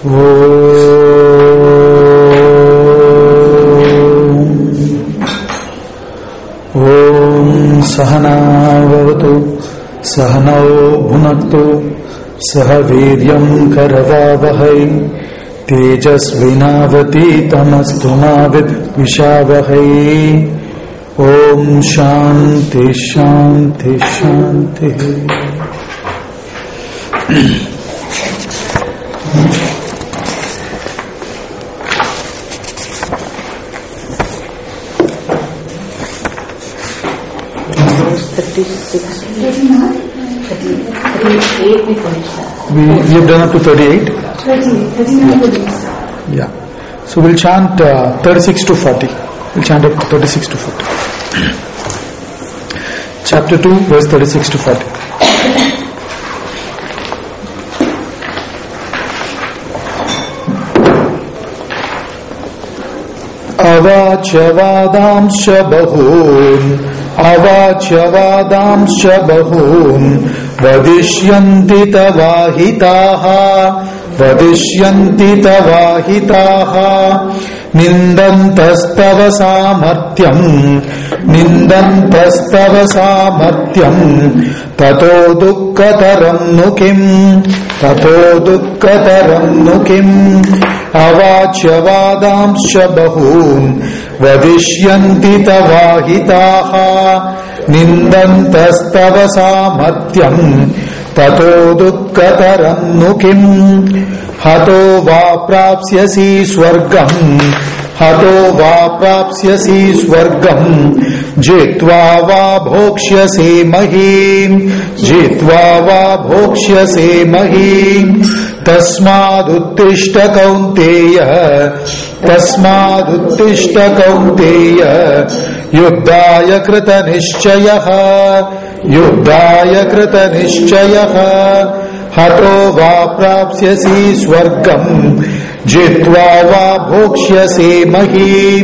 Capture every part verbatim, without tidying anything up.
Om Sahana Vavatu Sahanao Bhunaktu Saha Viryam Karavavahai Tejasvinavati Tamastu Mavid Vishavahai. Om Shanti Shanti Shanti. We, we have done up to thirty-eight. Yeah. yeah. So we'll chant uh, thirty-six to forty. We'll chant up thirty-six to forty. Chapter two, verse thirty-six to forty. Avachavadamsha bahun Avachavadamsha bahun Vadishyanti tavahitaha Vadishyanti tavahitaha Nindantastav samartyam Nindantastav samartyam Tato dukkataram nukim Tato dukkataram nukim Avachavadamsha bahun Vadishyanti tavahitaha Nindantastav samartyam Tato dukkataram nukim Hato va prapsyasi swargam Hato va prapsyasi swargam Jitva va bhokshyase mahim Jitva va bhokshyase mahim Tasmaduttishta kaunteya Tasmaduttishta kaunteya Yuddhaya krita nishchayaha Yuddhaya krita nishchayaha Hato va prapsyasi swargam Jitva va bhokshyase mahim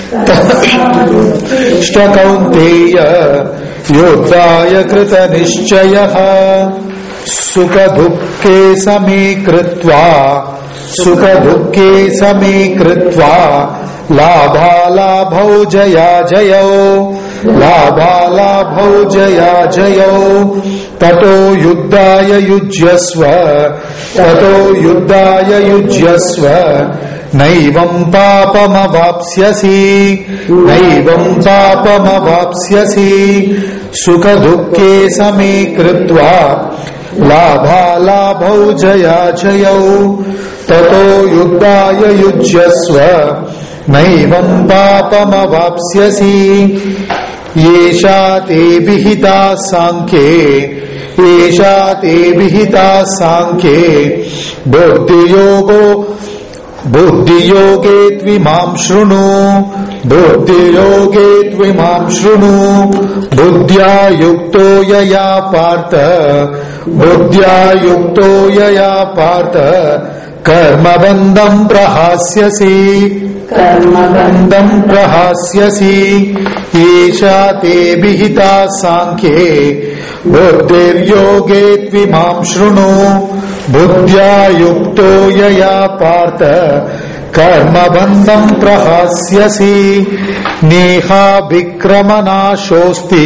Tasmaduttishta kaunteya Yuddhaya krita nishchayaha Sukha dukke same kritva Sukha dukke same kritva Labha labhau jaya jayo Labha labhau jaya jayo Tato yuddhaya yujyasva Tato yuddhaya yujyasva Naivam papamavapsyasi Naivam papamavapsyasi Sukha dukke same kritva Labha labhau jaya jayo Tato yuddhaya yujyasva Naivam papamavapsyasi Yesha te vihita sankhe Yesha te vihita sankhe Buddhi yogo Buddhi yoge tvimam shrunu Buddhi yoge tvimam shrunu Buddhya yukto yaya partha Buddhya yukto yaya partha Karma bandham prahasyasi Karma bandham prahasyasi Yesha te vihita sankhe Buddhir yoge tvimam shrunu Buddhya yukto yaya partha Karma bandham prahasyasi Neha vikramana shosti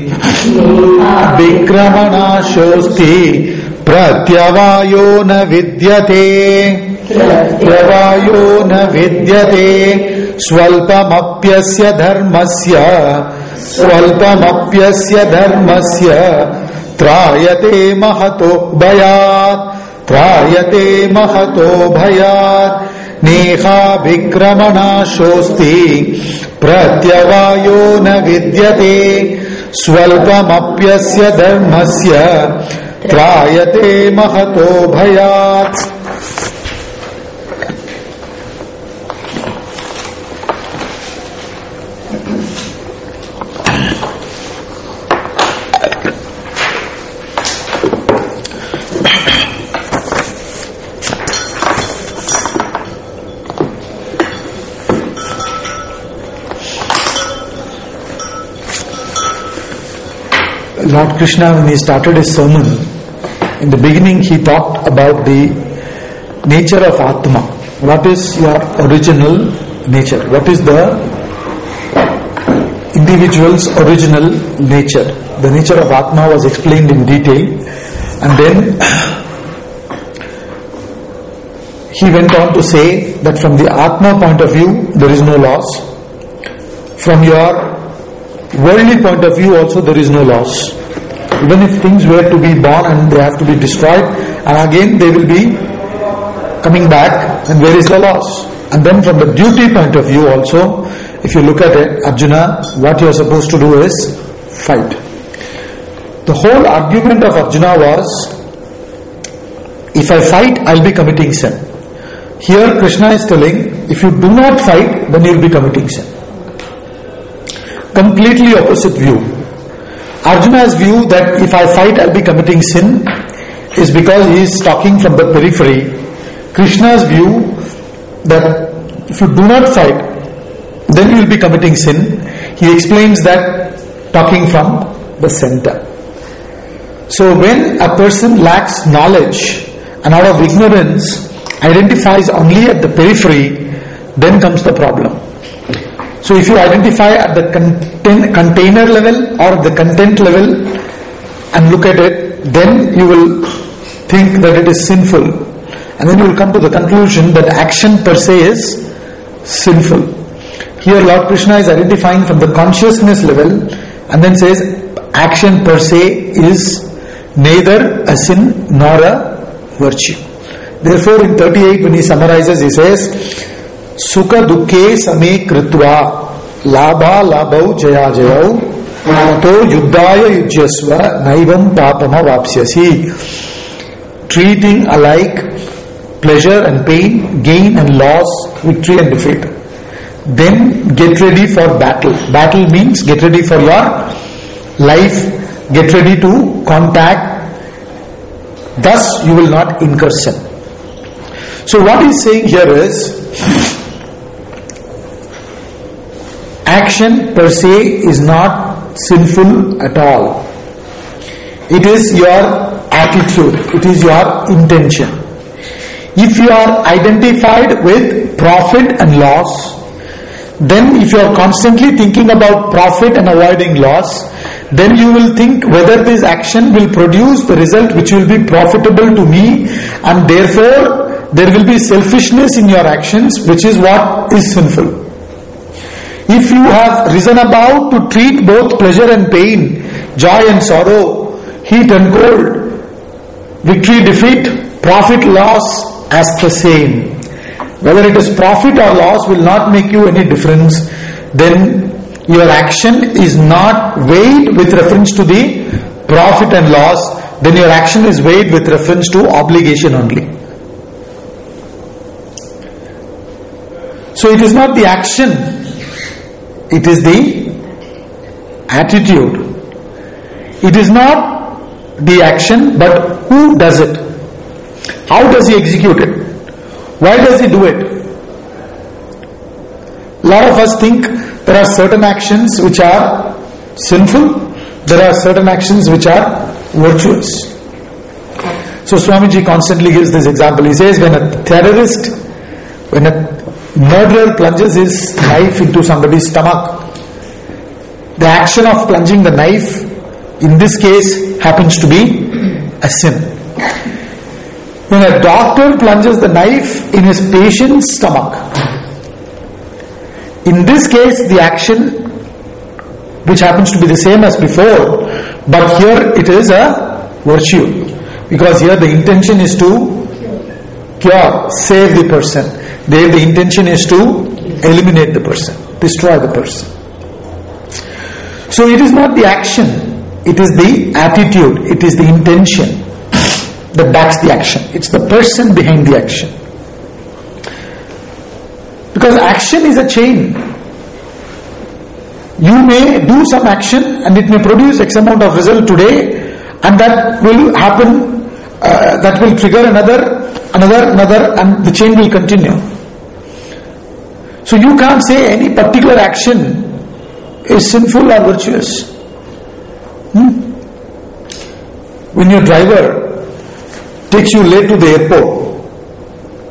Vikramana shosti Pratyavayo na vidyate Pratyavayo na vidyate Swalpamapyasya dharmasya Swalpamapyasya dharmasya Trayate mahato bhayat Trayate mahato bhayat Neha vikramana shosti Pratyavayo na vidyate Swalpamapyasya dharmasya Trayate mahato bhayat. Lord Krishna, when he started his sermon, in the beginning he talked about the nature of Atma. What is your original nature? What is the individual's original nature? The nature of Atma was explained in detail, and then he went on to say that from the Atma point of view there is no loss. From your worldly point of view also there is no loss. Even if things were to be born and they have to be destroyed, and again they will be coming back, and where is the loss? And then from the duty point of view also, if you look at it, Arjuna, what you are supposed to do is fight. The whole argument of Arjuna was, if I fight, I'll be committing sin. Here Krishna is telling, if you do not fight, then you'll be committing sin. Completely opposite view. Arjuna's view that if I fight, I'll be committing sin is because he is talking from the periphery. Krishna's view that if you do not fight, then you will be committing sin. He explains that talking from the center. So when a person lacks knowledge and out of ignorance identifies only at the periphery, then comes the problem. So if you identify at the contain, container level or the content level and look at it, then you will think that it is sinful. And then you will come to the conclusion that action per se is sinful. Here Lord Krishna is identifying from the consciousness level and then says action per se is neither a sin nor a virtue. Therefore in thirty-eight when he summarizes, he says Sukha dukkhe same kritva labha labhau jaya jayau tato yuddhaya yujyasva naivam papama vapsyasi. Treating alike pleasure and pain, gain and loss, victory and defeat. Then get ready for battle. Battle means get ready for your life, get ready to contact, thus you will not incur sin. So what he's saying here is, action per se is not sinful at all. It is your attitude, it is your intention. If you are identified with profit and loss, then if you are constantly thinking about profit and avoiding loss, then you will think whether this action will produce the result which will be profitable to me, and therefore there will be selfishness in your actions, which is what is sinful. If you have risen about to treat both pleasure and pain, joy and sorrow, heat and cold, victory, defeat, profit, loss as the same, whether it is profit or loss will not make you any difference, then your action is not weighed with reference to the profit and loss, then your action is weighed with reference to obligation only. So it is not the action, it is the attitude. It is not the action, but who does it? How does he execute it? Why does he do it? A lot of us think there are certain actions which are sinful, there are certain actions which are virtuous. So Swamiji constantly gives this example. He says when a terrorist, when a murderer plunges his knife into somebody's stomach, the action of plunging the knife in this case happens to be a sin. When a doctor plunges the knife in his patient's stomach, in this case the action, which happens to be the same as before, but here it is a virtue, because here the intention is to cure, save the person. There the intention is to eliminate the person, destroy the person. So it is not the action, it is the attitude, it is the intention that backs the action. It's the person behind the action. Because action is a chain. You may do some action and it may produce X amount of result today, and that will happen, uh, that will trigger another, another, another, and the chain will continue. So you can't say any particular action is sinful or virtuous. Hmm? When your driver takes you late to the airport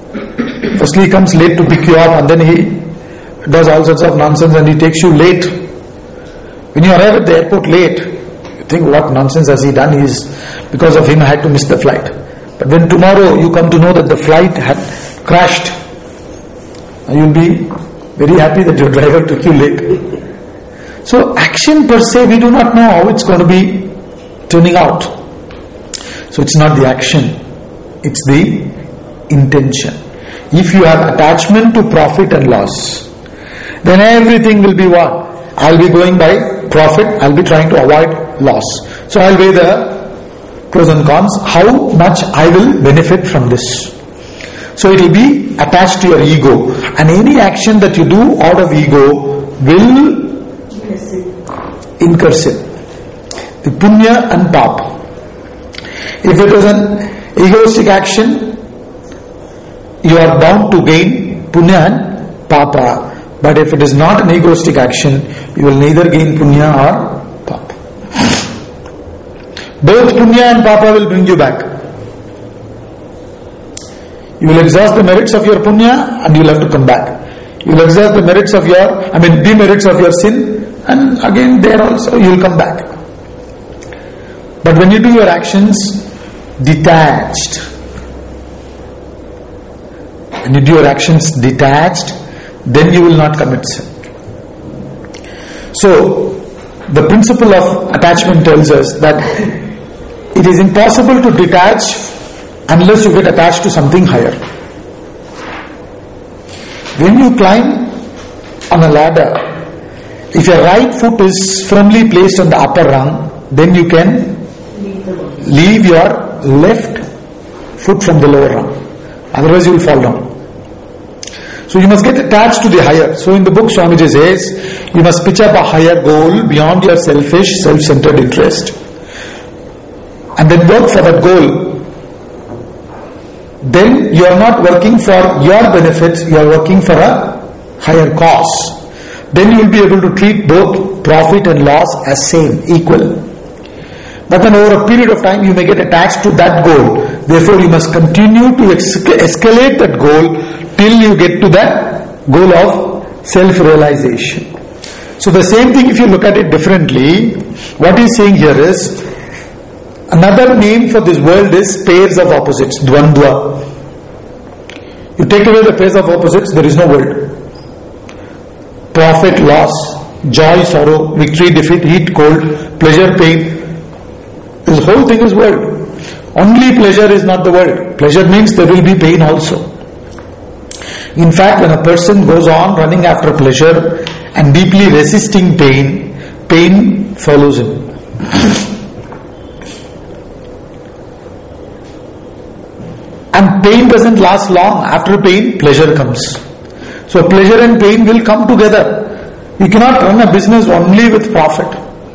Firstly, he comes late to pick you up, and then he does all sorts of nonsense and he takes you late. When you arrive at the airport late, you think, what nonsense has he done? He's, because of him I had to miss the flight. But when tomorrow you come to know that the flight had crashed, you'll be very happy that your driver took you late. So action per se, we do not know how it's going to be turning out. So it's not the action, it's the intention. If you have attachment to profit and loss, then everything will be what? I'll be going by profit, I'll be trying to avoid loss. So I'll weigh the pros and cons, how much I will benefit from this. So it will be attached to your ego, and any action that you do out of ego will incur sin. The punya and papa. If it is an egoistic action, you are bound to gain punya and papa. But if it is not an egoistic action, you will neither gain punya or papa. Both punya and papa will bring you back. You will exhaust the merits of your punya and you will have to come back. You will exhaust the merits of your, I mean demerits of your sin, and again there also you will come back. But when you do your actions detached, when you do your actions detached, then you will not commit sin. So, the principle of attachment tells us that it is impossible to detach unless you get attached to something higher. When you climb on a ladder, if your right foot is firmly placed on the upper rung, then you can leave your left foot from the lower rung. Otherwise you will fall down. So you must get attached to the higher. So in the book Swamiji says, you must pitch up a higher goal beyond your selfish, self-centered interest. And then work for that goal. Then you are not working for your benefits, you are working for a higher cause. Then you will be able to treat both profit and loss as same, equal. But then over a period of time you may get attached to that goal. Therefore you must continue to ex- escalate that goal till you get to that goal of self-realization. So the same thing, if you look at it differently, what he's saying here is, another name for this world is pairs of opposites, dvandva. You take away the pairs of opposites, there is no world. Profit, loss, joy, sorrow, victory, defeat, heat, cold, pleasure, pain. This whole thing is world. Only pleasure is not the world. Pleasure means there will be pain also. In fact, when a person goes on running after pleasure and deeply resisting pain, pain follows him. And pain doesn't last long. After pain, pleasure comes. So pleasure and pain will come together. You cannot run a business only with profit.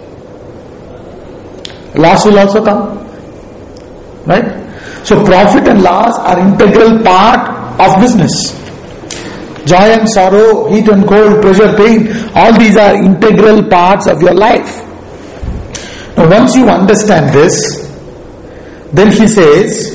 Loss will also come. Right? So profit and loss are integral part of business. Joy and sorrow, heat and cold, pleasure, pain, all these are integral parts of your life. Now once you understand this, then he says,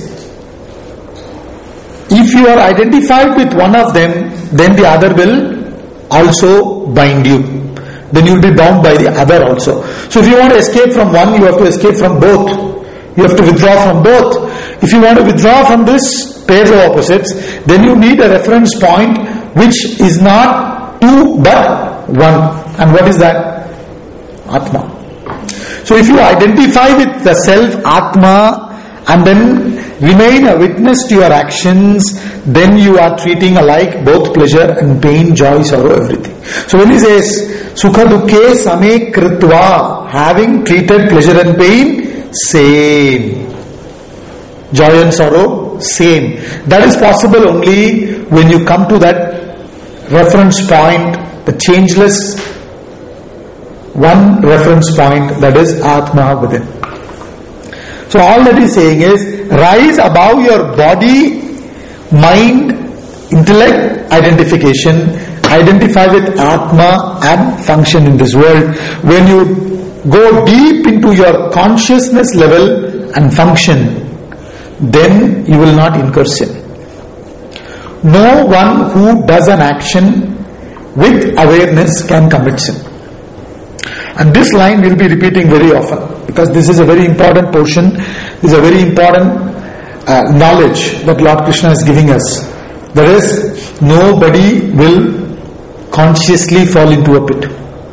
if you are identified with one of them, then the other will also bind you. Then you will be bound by the other also. So if you want to escape from one, you have to escape from both. You have to withdraw from both. If you want to withdraw from this pairs of opposites, then you need a reference point which is not two but one. And what is that? Atma. So if you identify with the self, Atma, and then remain a witness to your actions, then you are treating alike both pleasure and pain, joy, sorrow, everything. So when he says, Sukha dukkhe same kritva, having treated pleasure and pain, same. Joy and sorrow, same. That is possible only when you come to that reference point, the changeless one reference point, that is Atma within. So all that he's saying is, rise above your body, mind, intellect, identification, identify with Atma and function in this world. When you go deep into your consciousness level and function, then you will not incur sin. no one who does an action with awareness can commit sin. And this line we'll be repeating very often, because this is a very important portion, this is a very important uh, knowledge that Lord Krishna is giving us. That is, nobody will consciously fall into a pit.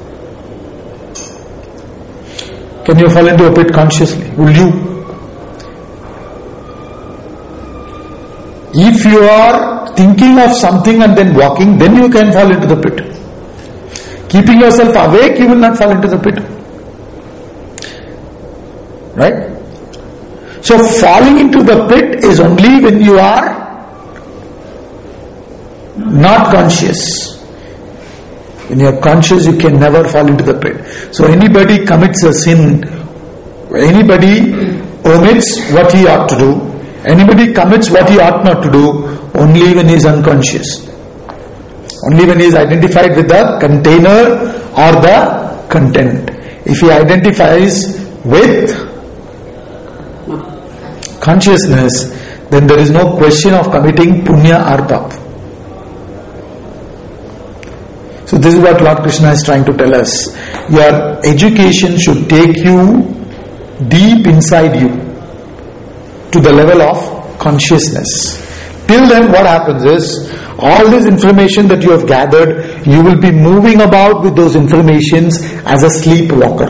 Can you fall into a pit consciously? Will you? If you are thinking of something and then walking, then you can fall into the pit. Keeping yourself awake, you will not fall into the pit. Right? So falling into the pit is only when you are not conscious. When you are conscious, you can never fall into the pit. So anybody commits a sin, anybody omits what he ought to do, anybody commits what he ought not to do, only when he is unconscious. Only when he is identified with the container or the content. If he identifies with consciousness, then there is no question of committing punya or pap. So this is what Lord Krishna is trying to tell us. Your education should take you deep inside you to the level of consciousness. Till then what happens is, all this information that you have gathered, you will be moving about with those informations as a sleepwalker.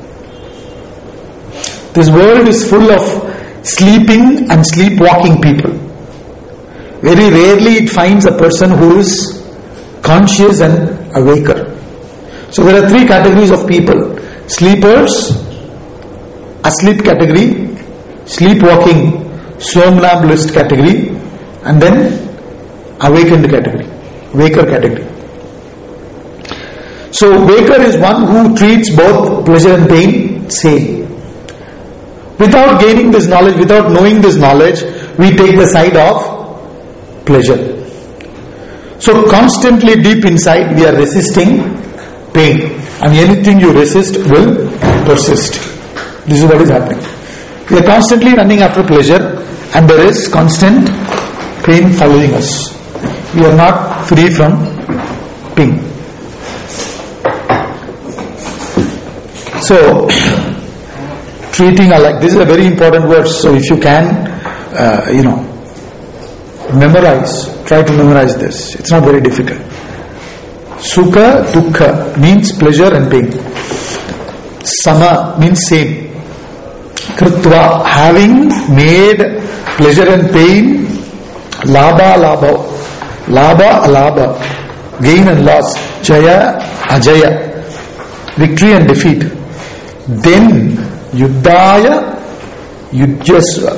This world is full of sleeping and sleepwalking people. Very rarely it finds a person who is conscious and awaker. So there are three categories of people: sleepers, asleep category, sleepwalking, somnambulist category, and then awakened category, waker category. So waker is one who treats both pleasure and pain same. Without gaining this knowledge, without knowing this knowledge, we take the side of pleasure. So constantly deep inside we are resisting pain, and anything you resist will persist. This is what is happening. We are constantly running after pleasure, and there is constant pain following us. We are not free from pain. So, treating alike, this is a very important word. So, if you can, uh, you know, memorize, try to memorize this. It's not very difficult. Sukha, dukkha means pleasure and pain. Sama means same. Kritva, having made pleasure and pain, labha, labha. Labha, alabha, gain and loss, jaya, ajaya, victory and defeat. Then yuddhaya, yujyasva,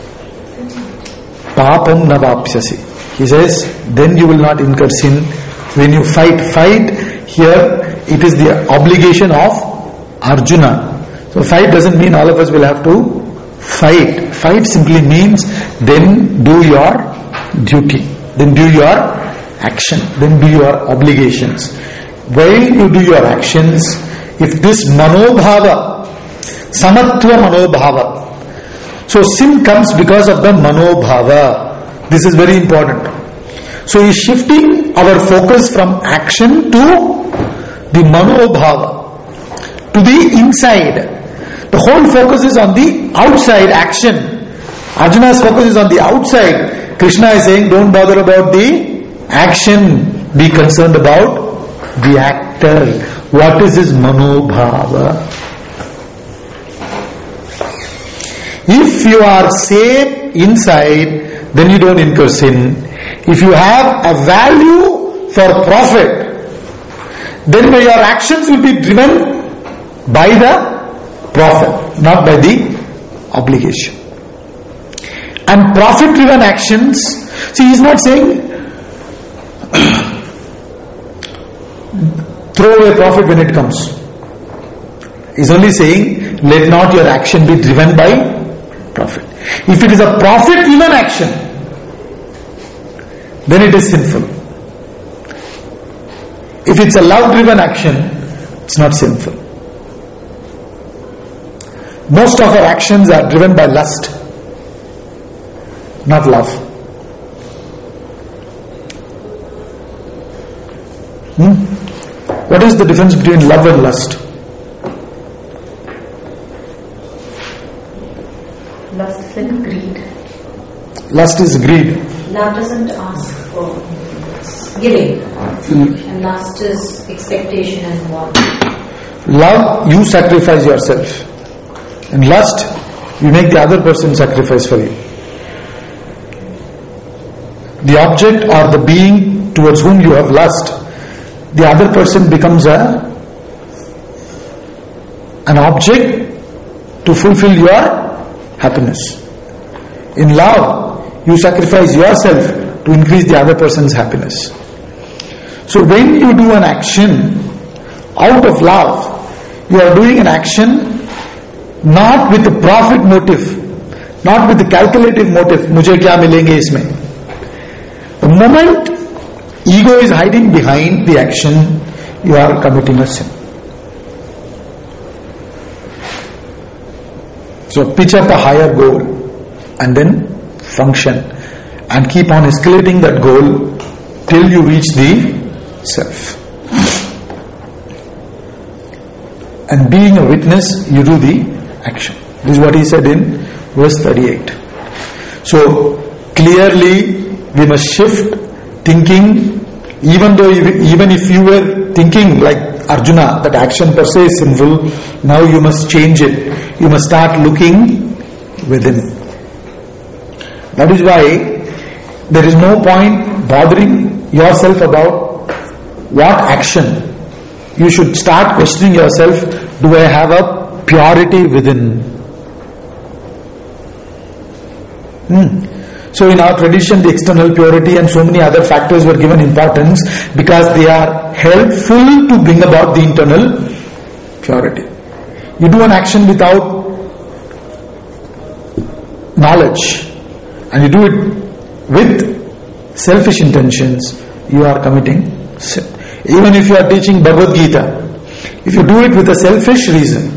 papam navapsyasi. He says, then you will not incur sin. When you fight, fight, here it is the obligation of Arjuna. So fight doesn't mean all of us will have to fight. Fight simply means then do your duty. Then do your action. Then do your obligations. While you do your actions, if this manobhava, samatva manobhava, so sin comes because of the manobhava. This is very important. So he is shifting our focus from action to the manobhava, to the inside. The whole focus is on the outside action. Arjuna's focus is on the outside. Krishna is saying, don't bother about the action, be concerned about the actor. What is his manobhava? If you are safe inside, then you don't incur sin. If you have a value for profit, then your actions will be driven by the profit, not by the obligation. And profit-driven actions, see, he is not saying throw away profit when it comes. He is only saying, let not your action be driven by profit. If it is a profit-driven action, then it is sinful. If it's a love-driven action, it's not sinful. Most of our actions are driven by lust, not love. Hmm? What is the difference between love and lust? Lust is like greed. Lust is greed. Love doesn't ask for giving. Mm. And lust is expectation and want. Love, you sacrifice yourself. In lust, you make the other person sacrifice for you. The object or the being towards whom you have lust, the other person becomes a an object to fulfill your happiness. In love, you sacrifice yourself to increase the other person's happiness. So when you do an action out of love, you are doing an action not with the profit motive, not with the calculative motive, मुझे क्या मिलेंगे इसमें. The moment ego is hiding behind the action, you are committing a sin. So pitch up a higher goal and then function and keep on escalating that goal till you reach the self. And being a witness, you do the action. This is what he said in verse thirty-eight. So clearly we must shift thinking, even though even if you were thinking like Arjuna that action per se is sinful, now you must change it. You must start looking within. That is why there is no point bothering yourself about what action. You should start questioning yourself, do I have a purity within? Hmm. So in our tradition, the external purity and so many other factors were given importance because they are helpful to bring about the internal purity. You do an action without knowledge and you do it with selfish intentions, you are committing sin. Even if you are teaching Bhagavad Gita, if you do it with a selfish reason,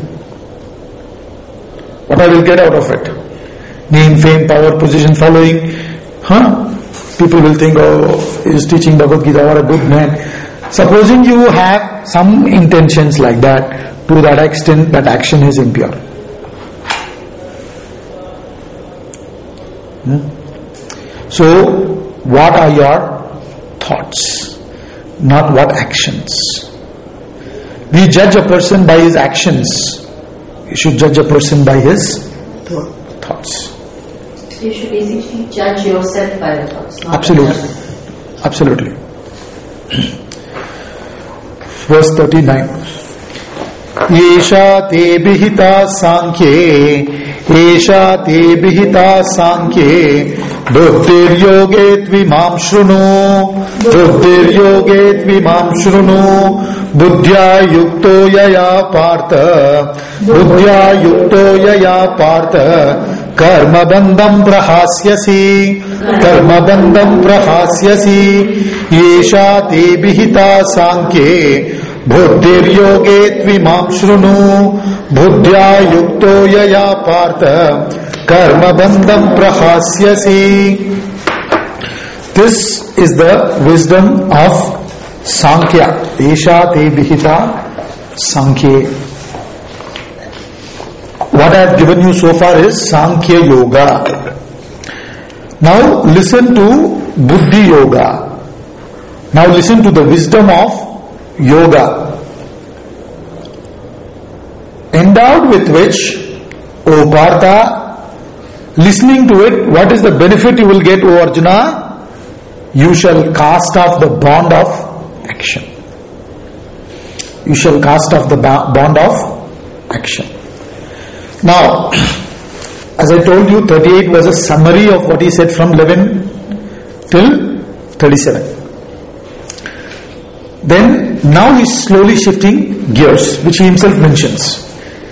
what I will get out of it? Name, fame, power, position, following. Huh? People will think, oh, he is teaching Bhagavad Gita, what a good man. Supposing you have some intentions like that, to that extent that action is impure. Hmm? So, what are your thoughts? Not what actions. We judge a person by his actions. You should judge a person by his thoughts. So you should basically judge yourself by the thoughts. Not Absolutely. Absolutely. Verse thirty-nine. Yesha te bihita sankhye, Yesha te bihita sankhye, buddhir yoget vimam shrunu, buddhir yoget vimam shrunu, buddhya yukto yaya partha, buddhya yukto yaya partha, karma bandham prahasyasi, karma bandham prahasyasi, Yesha te bihita sankhye, buddhir yoget vimam shrunu, buddhya yukto yaya partha, karma bandham prahasyasi. This is the wisdom of Sankhya. Esha te bihita Sankhya. What I have given you so far is Sankhya Yoga. Now listen to Buddhi Yoga. Now listen to the wisdom of Yoga, endowed with which, O Partha, listening to it, what is the benefit you will get, O Arjuna? You shall cast off the bond of action. You shall cast off the bond of action. Now, as I told you, thirty-eight was a summary of what he said from eleven till thirty-seven. Then, now he is slowly shifting gears, which he himself mentions.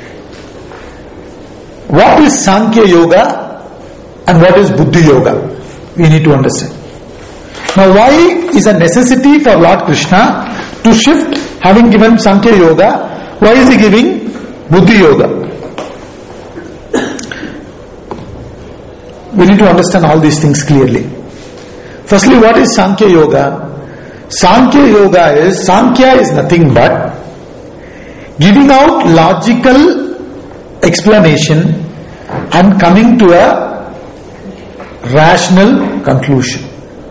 What is Sankhya Yoga and what is Buddhi Yoga? We need to understand. Now, why is a necessity for Lord Krishna to shift, having given Sankhya Yoga, why is he giving Buddhi Yoga? We need to understand all these things clearly. Firstly, what is Sankhya Yoga? Sankhya Yoga is, Sankhya is nothing but giving out logical explanation and coming to a rational conclusion.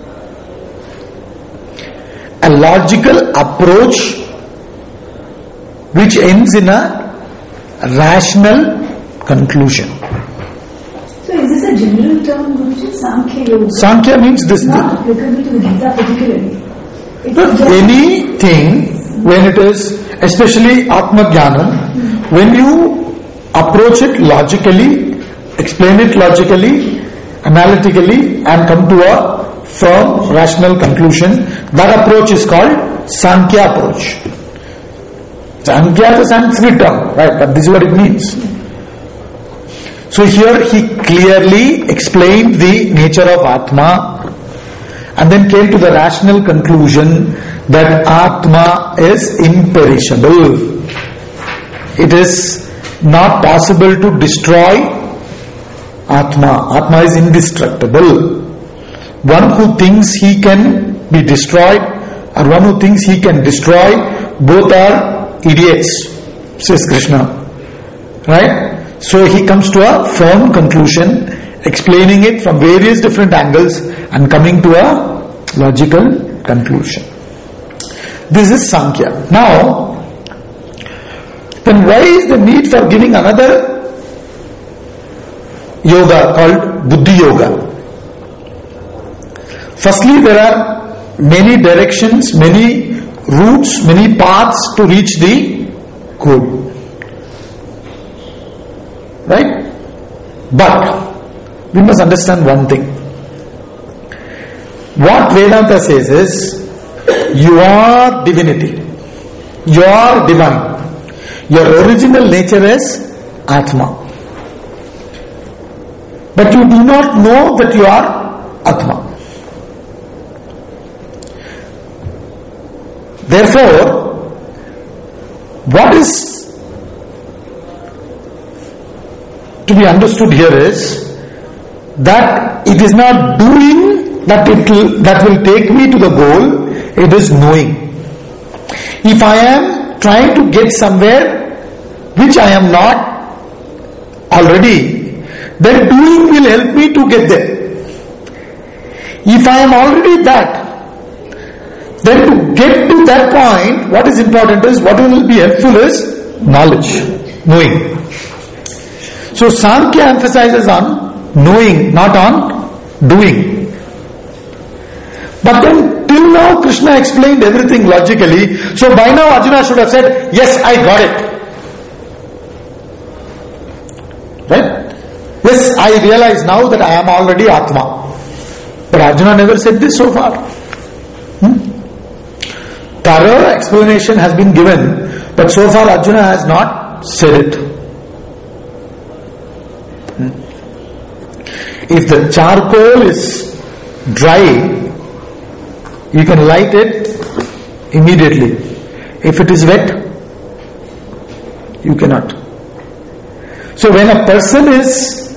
A logical approach which ends in a rational conclusion. So is this a general term, Guruji? Sankhya Yoga? Sankhya means this. Not applicable to the Gita particularly. It's No, just- anything when it is, especially Atma Jnanam, when you approach it logically, explain it logically, analytically, and come to a firm, rational conclusion, that approach is called Sankhya approach. Sankhya is a Sanskrit term, right? But this is what it means. So here he clearly explained the nature of Atma and then came to the rational conclusion that Atma is imperishable. It is not possible to destroy Atma. Atma is indestructible. One who thinks he can be destroyed or one who thinks he can destroy, both are idiots, says Krishna. Right? So he comes to a firm conclusion, explaining it from various different angles and coming to a logical conclusion. This is Sankhya. Now, then why is the need for giving another yoga called Buddhi Yoga? Firstly, there are many directions, many routes, many paths to reach the goal. Right? But we must understand one thing. What Vedanta says is, you are divinity. You are divine. Your original nature is Atma. But you do not know that you are Atma. Therefore, what is to be understood here is that it is not doing that it will, that will take me to the goal, it is knowing. If I am trying to get somewhere which I am not already, then doing will help me to get there. If I am already that, then to get to that point, what is important is, what will be helpful is knowledge, knowing. So Sankhya emphasizes on knowing, not on doing. But then till now Krishna explained everything logically, so by now Arjuna should have said, yes, I got it. Right? Yes, I realize now that I am already Atma. But Arjuna never said this so far. Hmm? Thorough explanation has been given, but so far Arjuna has not said it. Hmm? If the charcoal is dry, you can light it immediately. If it is wet, you cannot. So when a person is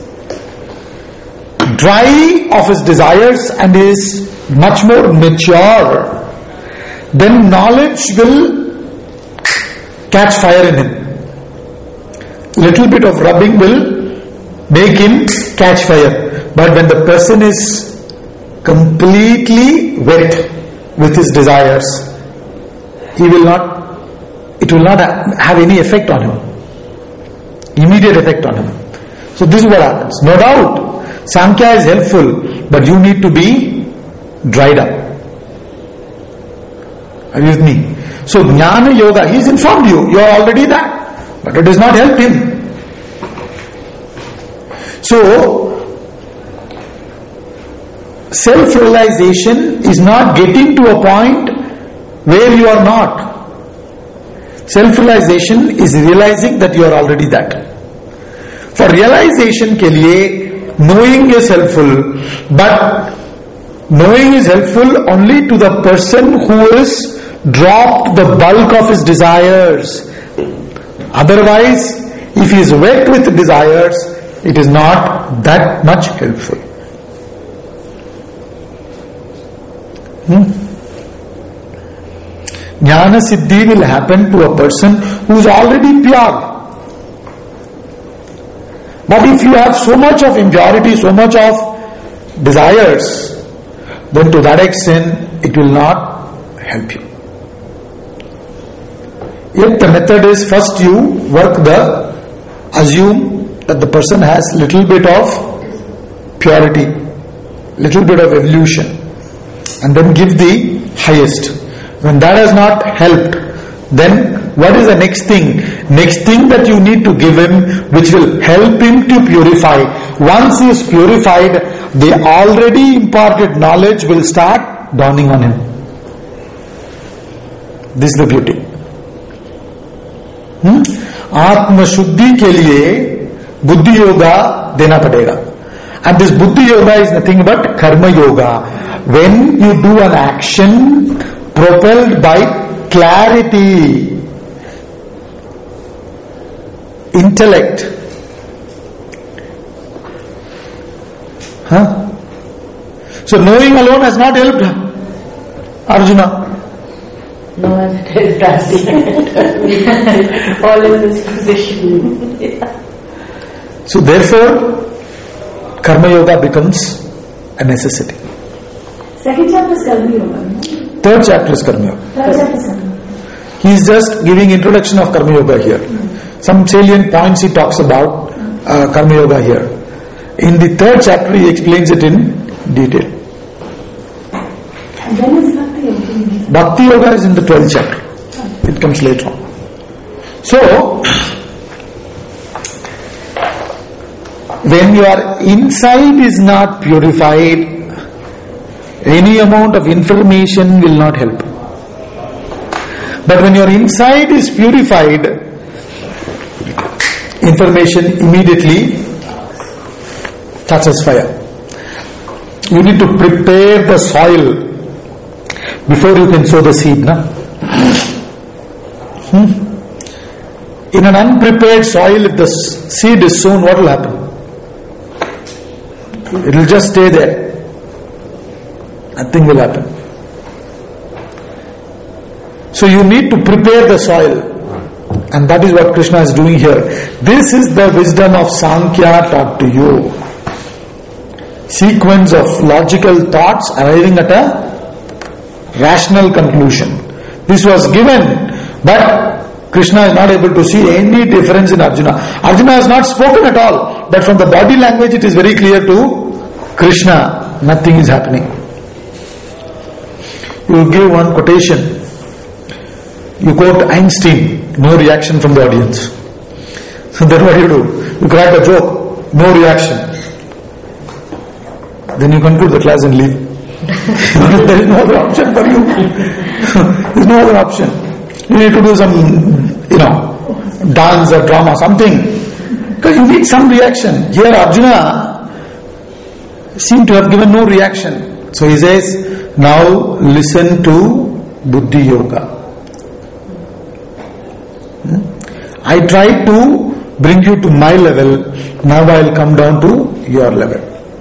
dry of his desires and is much more mature, then knowledge will catch fire in him. Little bit of rubbing will make him catch fire. But when the person is completely wet with his desires, he will not, it will not have any effect on him. Immediate effect on him. So this is what happens. No doubt, Sankhya is helpful, but you need to be dried up. Are you with me? So Jnana Yoga, he has informed you, you are already that, but it does not help him. So, self-realization is not getting to a point where you are not. Self-realization is realizing that you are already that. For realization ke liye, knowing is helpful, but knowing is helpful only to the person who is dropped the bulk of his desires. Otherwise, if he is wet with desires, it is not that much helpful. Hmm? Jnana Siddhi will happen to a person who is already pure. But if you have so much of impurity, so much of desires, then to that extent it will not help you. Yet the method is, first you work the, assume that the person has little bit of purity, little bit of evolution, and then give the highest. When that has not helped, then what is the next thing? Next thing that you need to give him, which will help him to purify. Once he is purified, the already imparted knowledge will start dawning on him. This is the beauty. Hmm? Atma Shuddhi ke liye Buddhi Yoga dena padega. And this Buddhi Yoga is nothing but Karma Yoga. When you do an action propelled by clarity, intellect, huh? So knowing alone has not helped Arjuna. No one has done all in this position. So therefore, Karma Yoga becomes a necessity. Second chapter is Karma Yoga. Third chapter is Karma Yoga. Third chapter is Karma Yoga. He is just giving introduction of Karma Yoga here. Mm. Some salient points he talks about uh, Karma Yoga here. In the third chapter he explains it in detail. And then is Bhakti Yoga. Bhakti Yoga is in the twelfth chapter. It comes later on. So, when your inside is not purified, any amount of information will not help. But when your inside is purified, information immediately catches fire. You need to prepare the soil before you can sow the seed. Na? Hmm? In an unprepared soil, if the seed is sown, what will happen? It will just stay there. Nothing will happen. So you need to prepare the soil, and that is what Krishna is doing here. This is the wisdom of Sankhya taught to you. Sequence of logical thoughts arriving at a rational conclusion. This was given, but Krishna is not able to see any difference in Arjuna. Arjuna has not spoken at all, but from the body language it is very clear to Krishna, nothing is happening. You give one quotation, you quote Einstein, no reaction from the audience. So then what do you do? You crack a joke, no reaction. Then you conclude the class and leave. There is no other option for you. There is no other option. You need to do some, you know, dance or drama, something. Because you need some reaction. Here Arjuna seemed to have given no reaction. So he says, now listen to Buddhi Yoga. Hmm? I tried to bring you to my level, now I will come down to your level.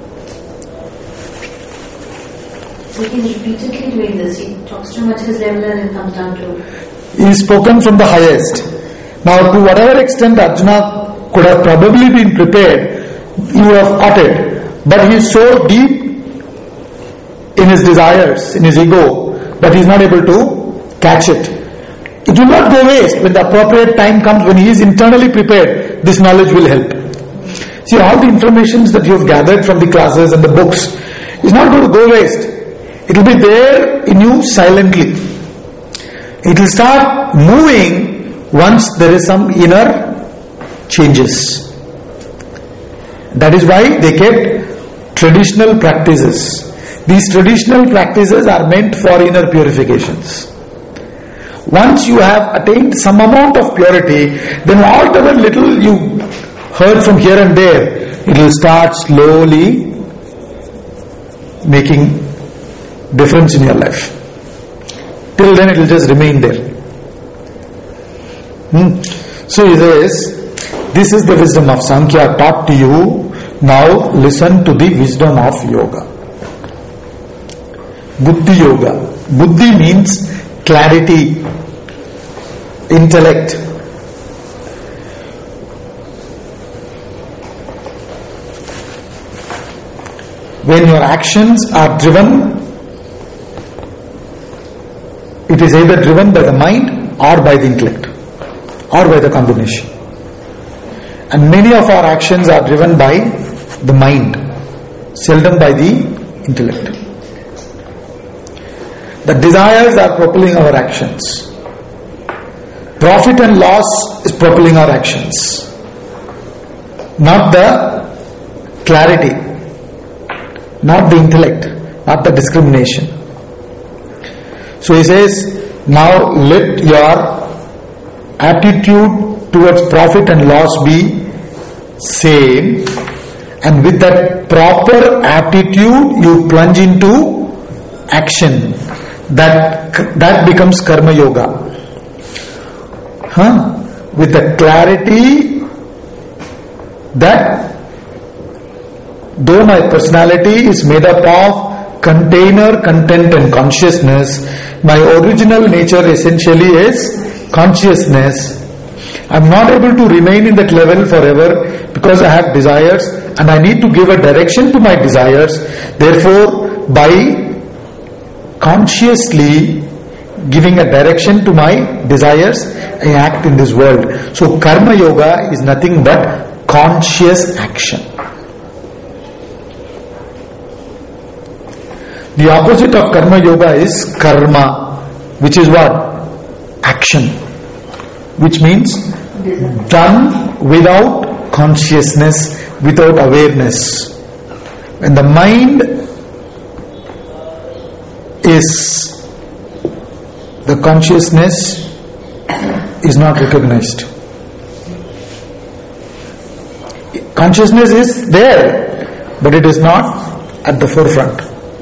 So he is repeatedly doing this. He talks too much his level and then comes down to... He is spoken from the highest. Now to whatever extent Arjuna could have probably been prepared, you would have caught it. But he is so deep in his desires, in his ego, that he is not able to catch it. It will not go waste. When the appropriate time comes, when he is internally prepared, this knowledge will help. See, all the informations that you have gathered from the classes and the books is not going to go waste. It will be there in you silently. It will start moving once there is some inner changes. That is why they kept traditional practices. These traditional practices are meant for inner purifications. Once you have attained some amount of purity, then whatever little you heard from here and there, it will start slowly making difference in your life. Till then it will just remain there. Hmm. So he says, this is the wisdom of Sankhya taught to you. Now listen to the wisdom of yoga. Buddhi Yoga. Buddhi means clarity, intellect. When your actions are driven, it is either driven by the mind or by the intellect or by the combination. And many of our actions are driven by the mind, seldom by the intellect. The desires are propelling our actions. Profit and loss is propelling our actions, not the clarity, not the intellect, not the discrimination. So he says, now let your attitude towards profit and loss be same, and with that proper attitude you plunge into action. That that becomes karma yoga. Huh? With the clarity that though my personality is made up of container, content and consciousness, my original nature essentially is consciousness. I am not able to remain in that level forever because I have desires and I need to give a direction to my desires. Therefore, by consciously giving a direction to my desires, I act in this world. So karma yoga is nothing but conscious action. The opposite of karma yoga is karma, which is what? Action, which means done without consciousness, without awareness. When the mind is, the consciousness is not recognized. Consciousness is there, but it is not at the forefront.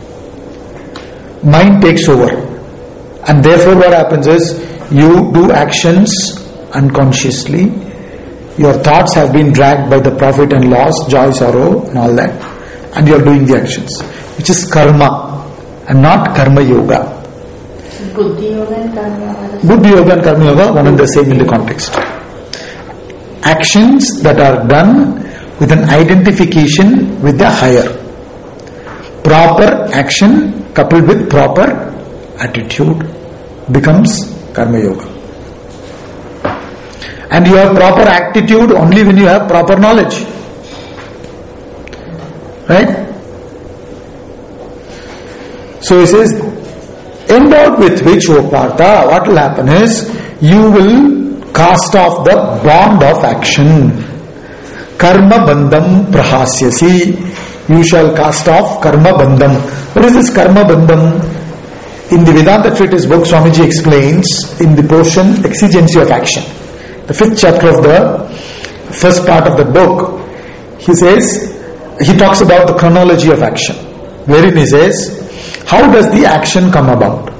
Mind takes over, and therefore what happens is you do actions unconsciously. Your thoughts have been dragged by the profit and loss, joy, sorrow and all that, and you are doing the actions, which is karma and not karma yoga. Buddhi yoga and karma yoga. Buddhi yoga and karma yoga, one and the same in the context. Actions that are done with an identification with the higher. Proper action coupled with proper attitude becomes karma yoga. And you have proper attitude only when you have proper knowledge. Right? So he says, endowed with which, O Partha, what will happen is, you will cast off the bond of action. Karma bandham prahasyasi. You shall cast off karma bandham. What is this karma bandham? In the Vedanta Treatise book, Swamiji explains in the portion exigency of action, the fifth chapter of the first part of the book, he says, he talks about the chronology of action, wherein he says, how does the action come about?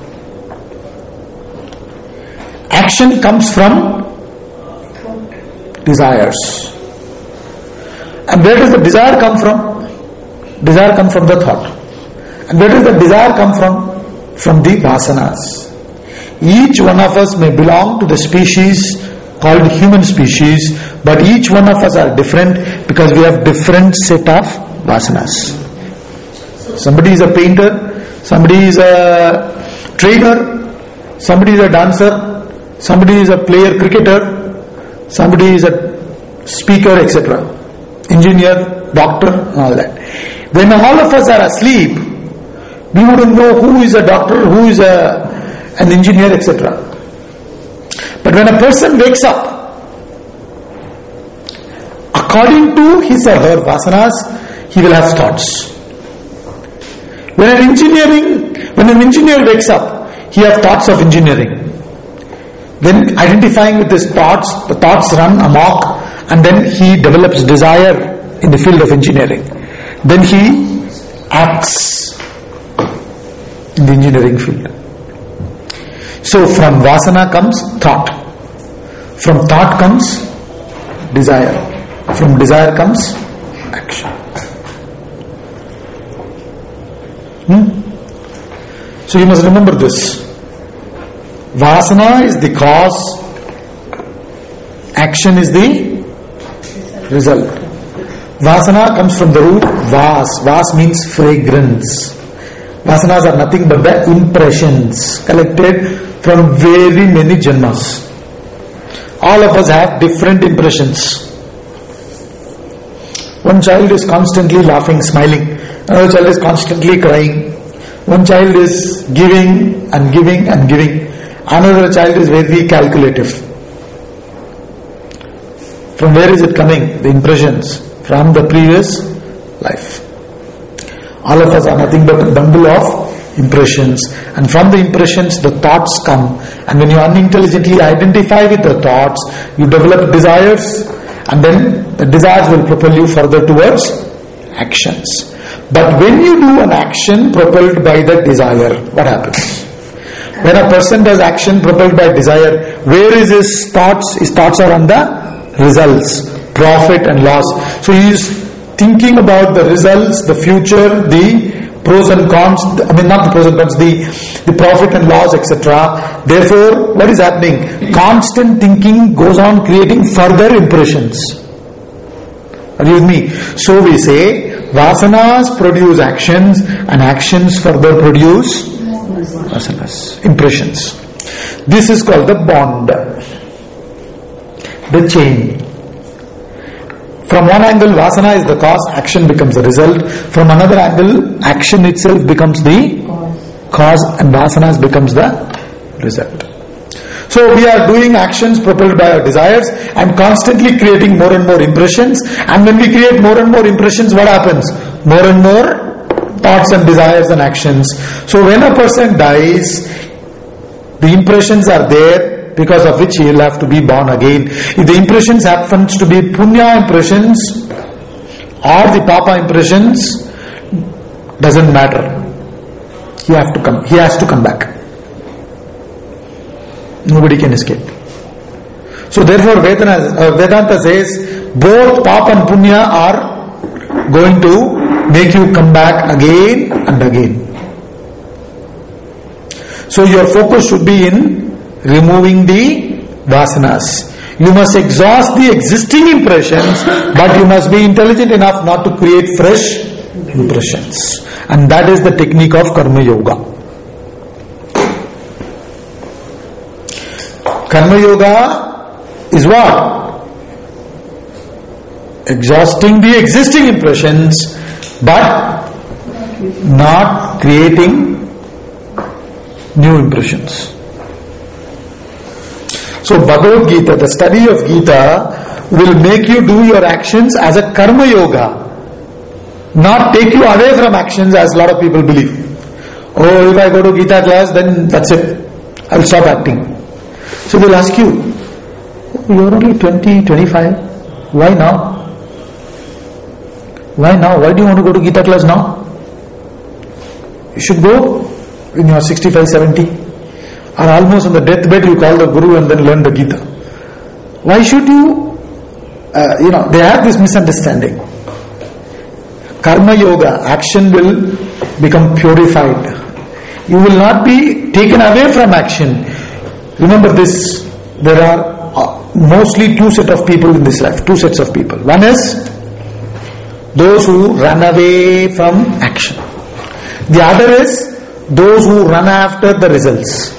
Action comes from desires. And where does the desire come from? Desire comes from the thought. And where does the desire come from? From the vasanas. Each one of us may belong to the species called human species, but each one of us are different because we have different set of vasanas. Somebody is a painter, somebody is a trainer, somebody is a dancer, somebody is a player cricketer, somebody is a speaker, et cetera. Engineer, doctor, all that. When all of us are asleep, we wouldn't know who is a doctor, who is a, an engineer, et cetera. But when a person wakes up, according to his or her vasanas, he will have thoughts. When an engineering, when an engineer wakes up, he has thoughts of engineering. Then identifying with his thoughts, the thoughts run amok, and then he develops desire in the field of engineering. Then he acts in the engineering field. So from vasana comes thought. From thought comes desire. From desire comes action. Hmm? So you must remember this. Vasana is the cause, action is the result. Vasana comes from the root vas. Vas means fragrance. Vasanas are nothing but the impressions collected from very many janmas. All of us have different impressions. One child is constantly laughing, smiling. Another child is constantly crying. One child is giving and giving and giving. Another child is very calculative. From where is it coming? The impressions from the previous life. All of us are nothing but a bundle of impressions, and from the impressions the thoughts come, and when you unintelligently identify with the thoughts, you develop desires, and then the desires will propel you further towards actions. But when you do an action propelled by the desire, what happens? When a person does action propelled by desire, where is his thoughts? His thoughts are on the results, profit and loss. So he is thinking about the results, the future, the pros and cons, I mean not the pros and cons, the, the profit and loss, et cetera. Therefore, what is happening? Constant thinking goes on creating further impressions. Are you with me? So we say, vasanas produce actions, and actions further produce vasanas, impressions. This is called the bond, the chain. From one angle, vasana is the cause, action becomes the result. From another angle, action itself becomes the cause, and vasanas becomes the result. So we are doing actions propelled by our desires and constantly creating more and more impressions. And when we create more and more impressions, what happens? More and more thoughts and desires and actions. So when a person dies, the impressions are there, because of which he will have to be born again. If the impressions happens to be punya impressions or the papa impressions, doesn't matter. He have to come. He has to come back. Nobody can escape. So therefore Vedana, uh, Vedanta says both papa and punya are going to make you come back again and again. So your focus should be in removing the vasanas. You must exhaust the existing impressions, but you must be intelligent enough not to create fresh impressions. And that is the technique of Karma Yoga. Karma Yoga is what? Exhausting the existing impressions, but not creating new impressions. So Bhagavad Gita, the study of Gita, will make you do your actions as a karma yoga, not take you away from actions as a lot of people believe. Oh, if I go to Gita class, then that's it. I'll stop acting. So they'll ask you, you're only twenty, twenty-five. Why now? Why now? Why do you want to go to Gita class now? You should go when you are sixty-five, seventy. Or almost on the deathbed, you call the Guru and then learn the Gita. Why should you, uh, you know, they have this misunderstanding. Karma Yoga, action will become purified. You will not be taken away from action. Remember this, there are uh, mostly two sets of people in this life, two sets of people. One is those who run away from action. The other is those who run after the results.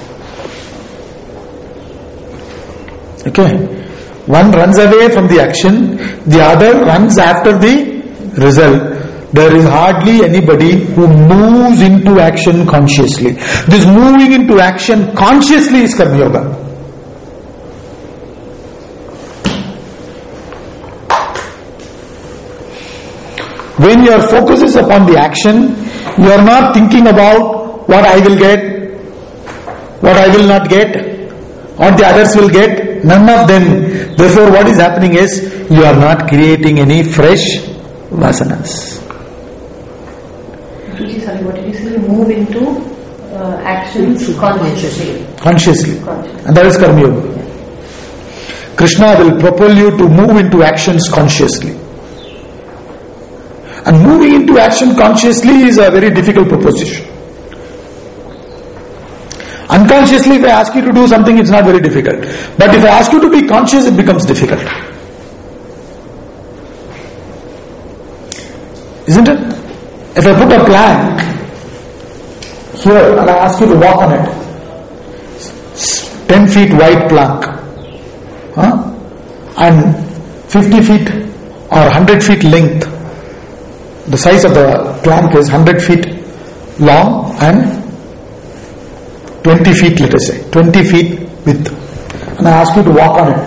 Okay, one runs away from the action, the other runs after the result. There is hardly anybody who moves into action consciously. This moving into action consciously is Karma Yoga. When your focus is upon the action, you are not thinking about what I will get, what I will not get, what the others will get. None of them. Therefore, what is happening is you are not creating any fresh vasanas. Sorry, what did you say? Move into uh, actions consciously. Consciously. Consciously. And that is Karma Yoga. Krishna will propel you to move into actions consciously. And moving into action consciously is a very difficult proposition. Unconsciously, if I ask you to do something, it's not very difficult. But if I ask you to be conscious, it becomes difficult. Isn't it? If I put a plank here and I ask you to walk on it, ten feet wide plank, huh? and fifty feet or one hundred feet length, the size of the plank is one hundred feet long and twenty feet, let us say, twenty feet width, and I ask you to walk on it.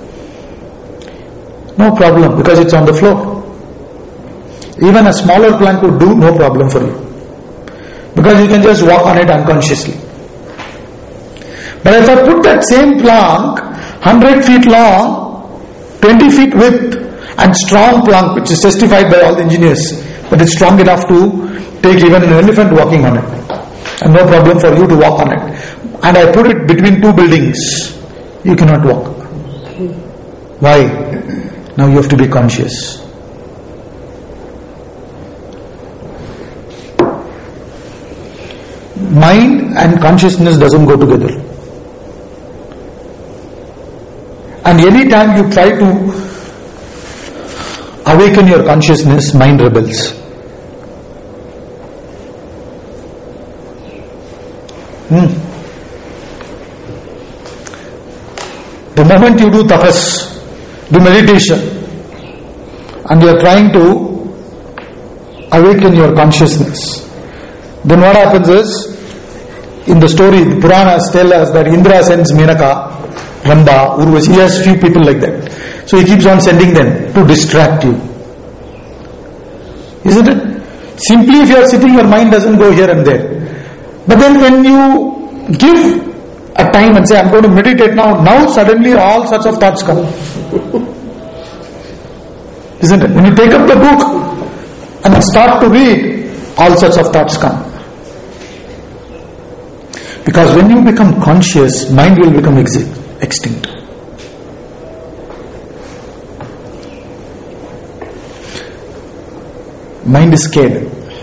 No problem, because it's on the floor. Even a smaller plank would do, no problem for you, because you can just walk on it unconsciously. But if I put that same plank, one hundred feet long, twenty feet width, and strong plank, which is testified by all the engineers, that it's strong enough to take even an elephant walking on it, and no problem for you to walk on it, and I put it between two buildings, you cannot walk. Why? Now you have to be conscious. Mind and consciousness doesn't go together. And any time you try to awaken your consciousness, mind rebels. Hmm. The moment you do tapas, do meditation, and you are trying to awaken your consciousness, then what happens is, in the story, the Puranas tell us that Indra sends Menaka, Ramba, Urvashi, he has few people like that. So he keeps on sending them to distract you. Isn't it? Simply if you are sitting, your mind doesn't go here and there. But then when you give a time and say, I'm going to meditate now, now suddenly all sorts of thoughts come. Isn't it? When you take up the book and start to read, all sorts of thoughts come. Because when you become conscious, mind will become exi- extinct. Mind is scared.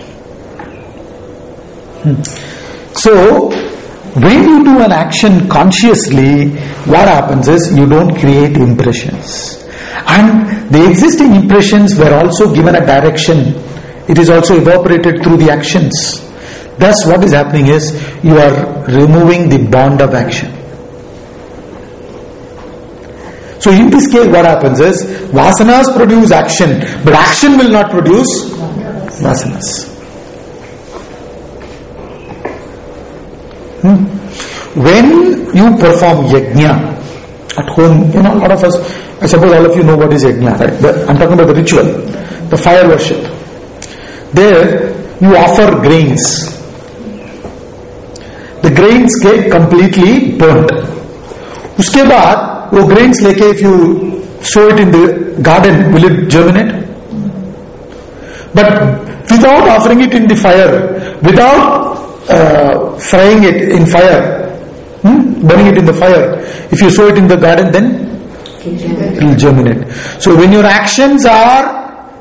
Hmm. So, when you do an action consciously, what happens is you don't create impressions. And the existing impressions were also given a direction. It is also evaporated through the actions. Thus, what is happening is you are removing the bond of action. So, in this case, what happens is vasanas produce action, but action will not produce vasanas. Hmm? When you perform yajna at home, you know, a lot of us, I suppose all of you know what is yajna, right? The, I'm talking about the ritual, the fire worship. There, you offer grains. The grains get completely burnt. Uske baad, wo grains leke, if you sow it in the garden, will it germinate? But without offering it in the fire, without uh, frying it in fire, hmm, burning it in the fire, if you sow it in the garden, then it will germinate. So when your actions are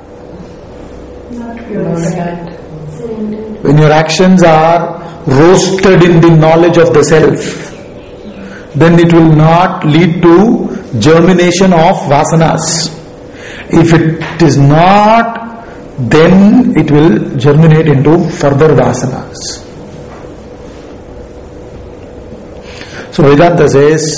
when your actions are roasted in the knowledge of the self, then it will not lead to germination of vasanas. If it is not, then it will germinate into further vasanas. So Vedanta says,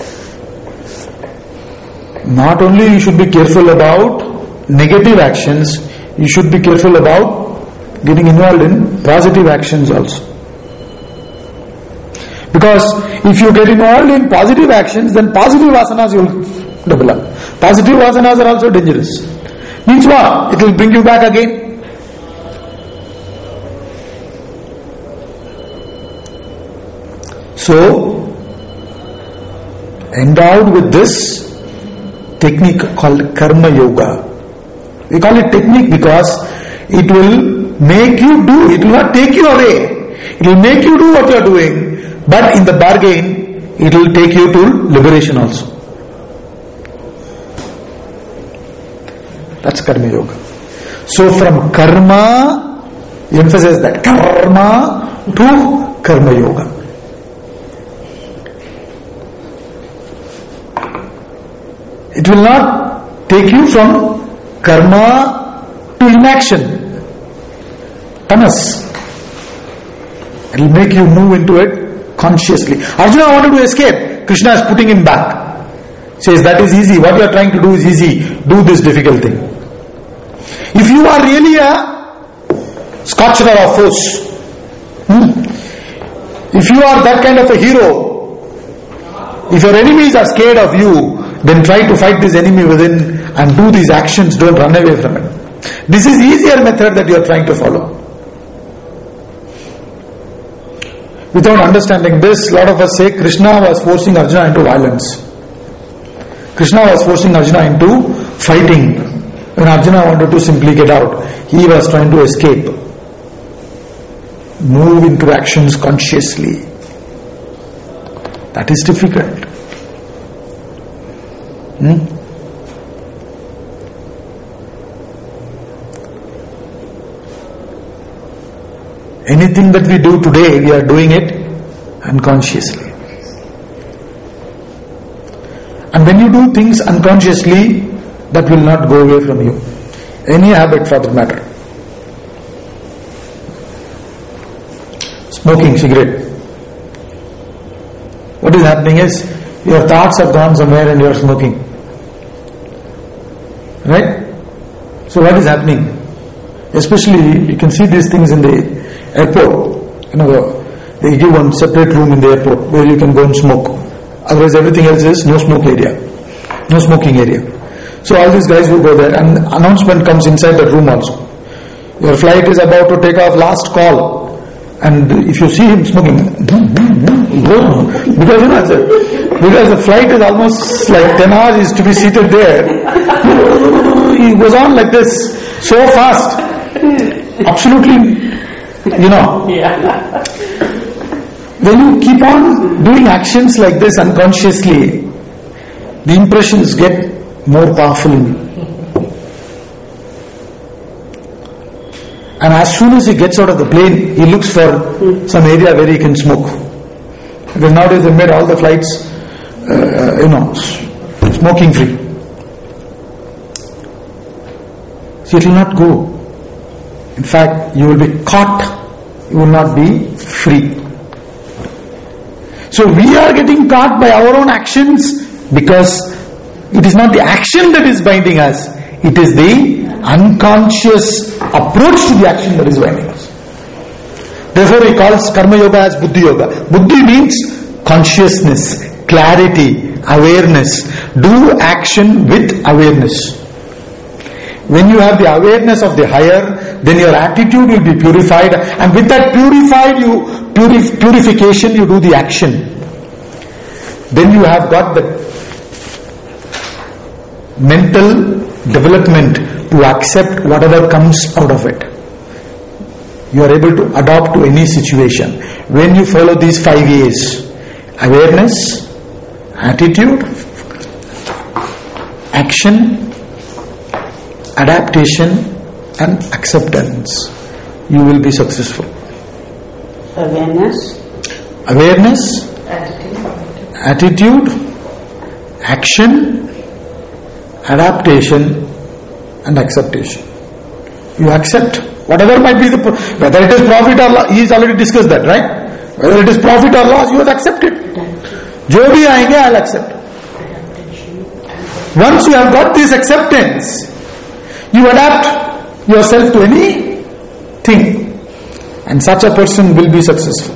not only you should be careful about negative actions, you should be careful about getting involved in positive actions also. Because if you get involved in positive actions, then positive vasanas you will develop. Positive vasanas are also dangerous. Means what? It will bring you back again. So, endowed with this technique called karma yoga. We call it technique because it will make you do, it will not take you away. It will make you do what you are doing, but in the bargain, it will take you to liberation also. That's karma yoga. So from karma, emphasize that, karma to karma yoga. It will not take you from karma to inaction. Tamas. It will make you move into it consciously. Arjuna wanted to escape. Krishna is putting him back. Says that is easy. What you are trying to do is easy. Do this difficult thing. If you are really a scotcher of force, hmm? if you are that kind of a hero, if your enemies are scared of you, then try to fight this enemy within and do these actions. Don't run away from it. This is easier method that you are trying to follow. Without understanding this, a lot of us say Krishna was forcing Arjuna into violence. Krishna was forcing Arjuna into fighting. When Arjuna wanted to simply get out, he was trying to escape. Move into actions consciously. That is difficult. Hmm? Anything that we do today, we are doing it unconsciously. And when you do things unconsciously, that will not go away from you. Any habit for that matter. Smoking cigarette. What is happening is, your thoughts have gone somewhere and you are smoking. Right? So what is happening? Especially, you can see these things in the airport. You know, they give one separate room in the airport where you can go and smoke. Otherwise everything else is no smoke area. No smoking area. So all these guys will go there and announcement comes inside the room also. Your flight is about to take off, last call. And if you see him smoking, because you know, because the flight is almost like ten hours is to be seated there. He goes on like this, so fast. Absolutely, you know. When you keep on doing actions like this unconsciously, the impressions get more powerful in you. And as soon as he gets out of the plane, he looks for some area where he can smoke. Because nowadays they made all the flights, uh, you know, smoking free. So it will not go. In fact, you will be caught. You will not be free. So we are getting caught by our own actions because it is not the action that is binding us. It is the unconscious approach to the action that is binding us. Therefore he calls Karma Yoga as Buddhi Yoga. Buddhi means consciousness, clarity, awareness. Do action with awareness. When you have the awareness of the higher, then your attitude will be purified, and with that purified you purif- purification you do the action. Then you have got the mental development to accept whatever comes out of it. You are able to adapt to any situation. When you follow these five A's, awareness, attitude, action, adaptation and acceptance, you will be successful. Awareness, Awareness, attitude, attitude, action, adaptation and acceptation. You accept whatever might be the, whether it is profit or loss, he has already discussed that, right? Whether it is profit or loss, you have accepted. Jo bhi aayenge, I will accept. Once you have got this acceptance, you adapt yourself to anything, and such a person will be successful.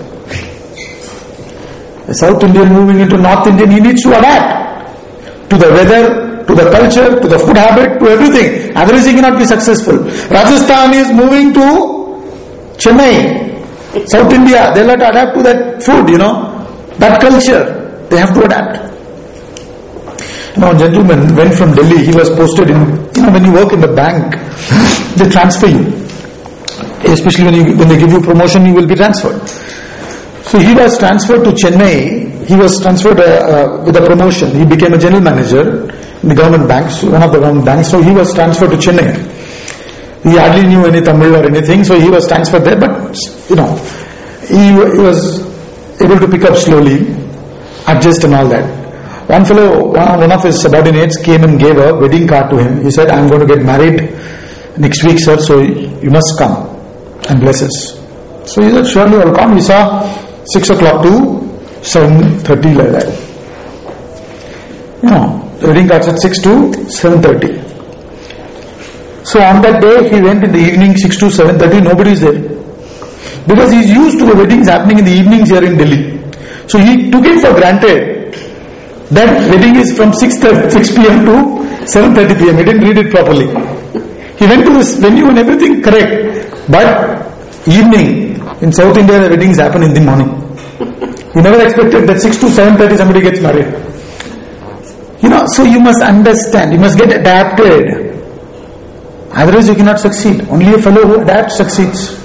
A South Indian moving into North Indian, he needs to adapt to the weather, to the culture, to the food habit, to everything. Otherwise he cannot be successful. Rajasthan is moving to Chennai, South India. They'll have to adapt to that food, you know, that culture. They have to adapt. Now, a gentleman went from Delhi. He was posted in, you know, when you work in the bank, they transfer you. Especially when you, when they give you promotion, you will be transferred. So he was transferred to Chennai. He was transferred uh, uh, with a promotion. He became a general manager in the government banks, one of the government banks. So he was transferred to Chennai. He hardly knew any Tamil or anything, so he was transferred there. But you know, he, he was able to pick up slowly, adjust and all that. One fellow, one of his subordinates came and gave a wedding card to him. He said, I'm going to get married next week, sir, so you must come and bless us. So he said, surely I'll come. He saw six o'clock to seven thirty like that. You know, the wedding card said six to seven thirty. So on that day, he went in the evening, six to seven thirty, nobody is there. Because he is used to the weddings happening in the evenings here in Delhi. So he took it for granted that wedding is from six p.m. to seven thirty p.m. He didn't read it properly. He went to this venue and everything correct. But evening, in South India, the weddings happen in the morning. He never expected that six to seven thirty somebody gets married. You know, so you must understand, you must get adapted. Otherwise you cannot succeed. Only a fellow who adapts succeeds.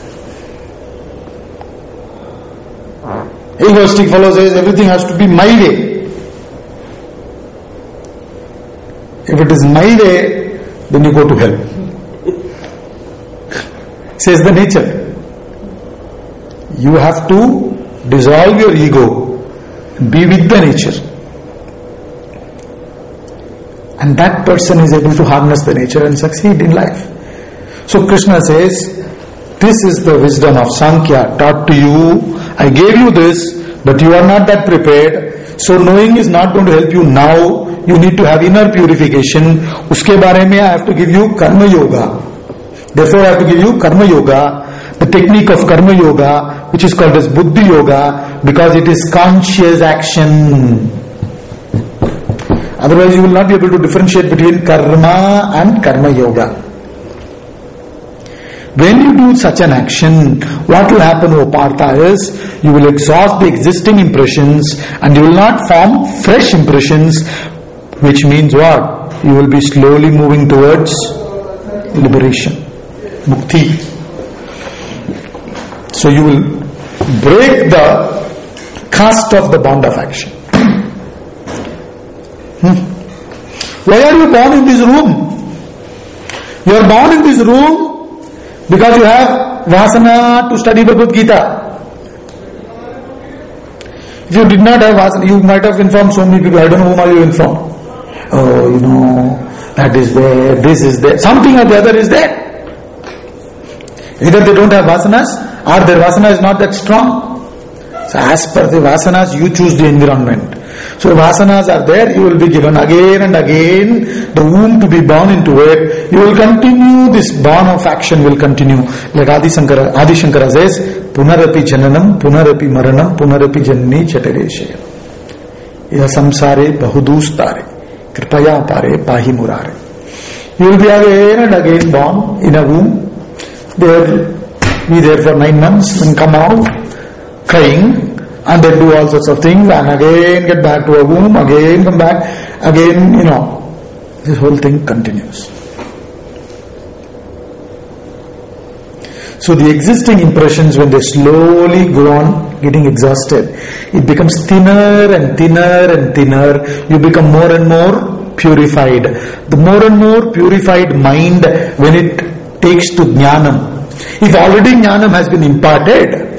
Egoistic fellow says everything has to be my way. If it is my way, then you go to hell. Says the nature. You have to dissolve your ego, be with the nature. And that person is able to harness the nature and succeed in life. So Krishna says, this is the wisdom of Sankhya taught to you. I gave you this, but you are not that prepared. So knowing is not going to help you now. You need to have inner purification. Uske bare mein I have to give you karma yoga. Therefore I have to give you karma yoga, the technique of karma yoga, which is called as buddhi yoga, because it is conscious action. Otherwise you will not be able to differentiate between karma and karma yoga. When you do such an action, what will happen, O Partha, is you will exhaust the existing impressions and you will not form fresh impressions, which means what? You will be slowly moving towards liberation, mukti. So you will break the caste of the bond of action. Hmm. Why are you born in this room? You are born in this room because you have vasana to study Bhagavad Gita. If you did not have vasana, you might have informed so many people. I don't know whom are you informed. Oh, you know, that is there, this is there. Something or the other is there. Either they don't have vasanas or their vasana is not that strong. So as per the vasanas, you choose the environment. So vasanas are there, you will be given again and again the womb to be born into it. You will continue, this born of action will continue. Like Adi Shankara, Adi Shankara says, Punarapi Jananam, Punarapi Maranam, Punarapi Janni Chatareshaya. Iha samsare bahudustare, kripaya pare pahi murare. You will be again and again born in a womb. There, be there for nine months and come out crying. And then do all sorts of things and again get back to a womb, again come back, again, you know, this whole thing continues. So the existing impressions, when they slowly go on getting exhausted, it becomes thinner and thinner and thinner. You become more and more purified. The more and more purified mind, when it takes to jnanam, if already jnanam has been imparted,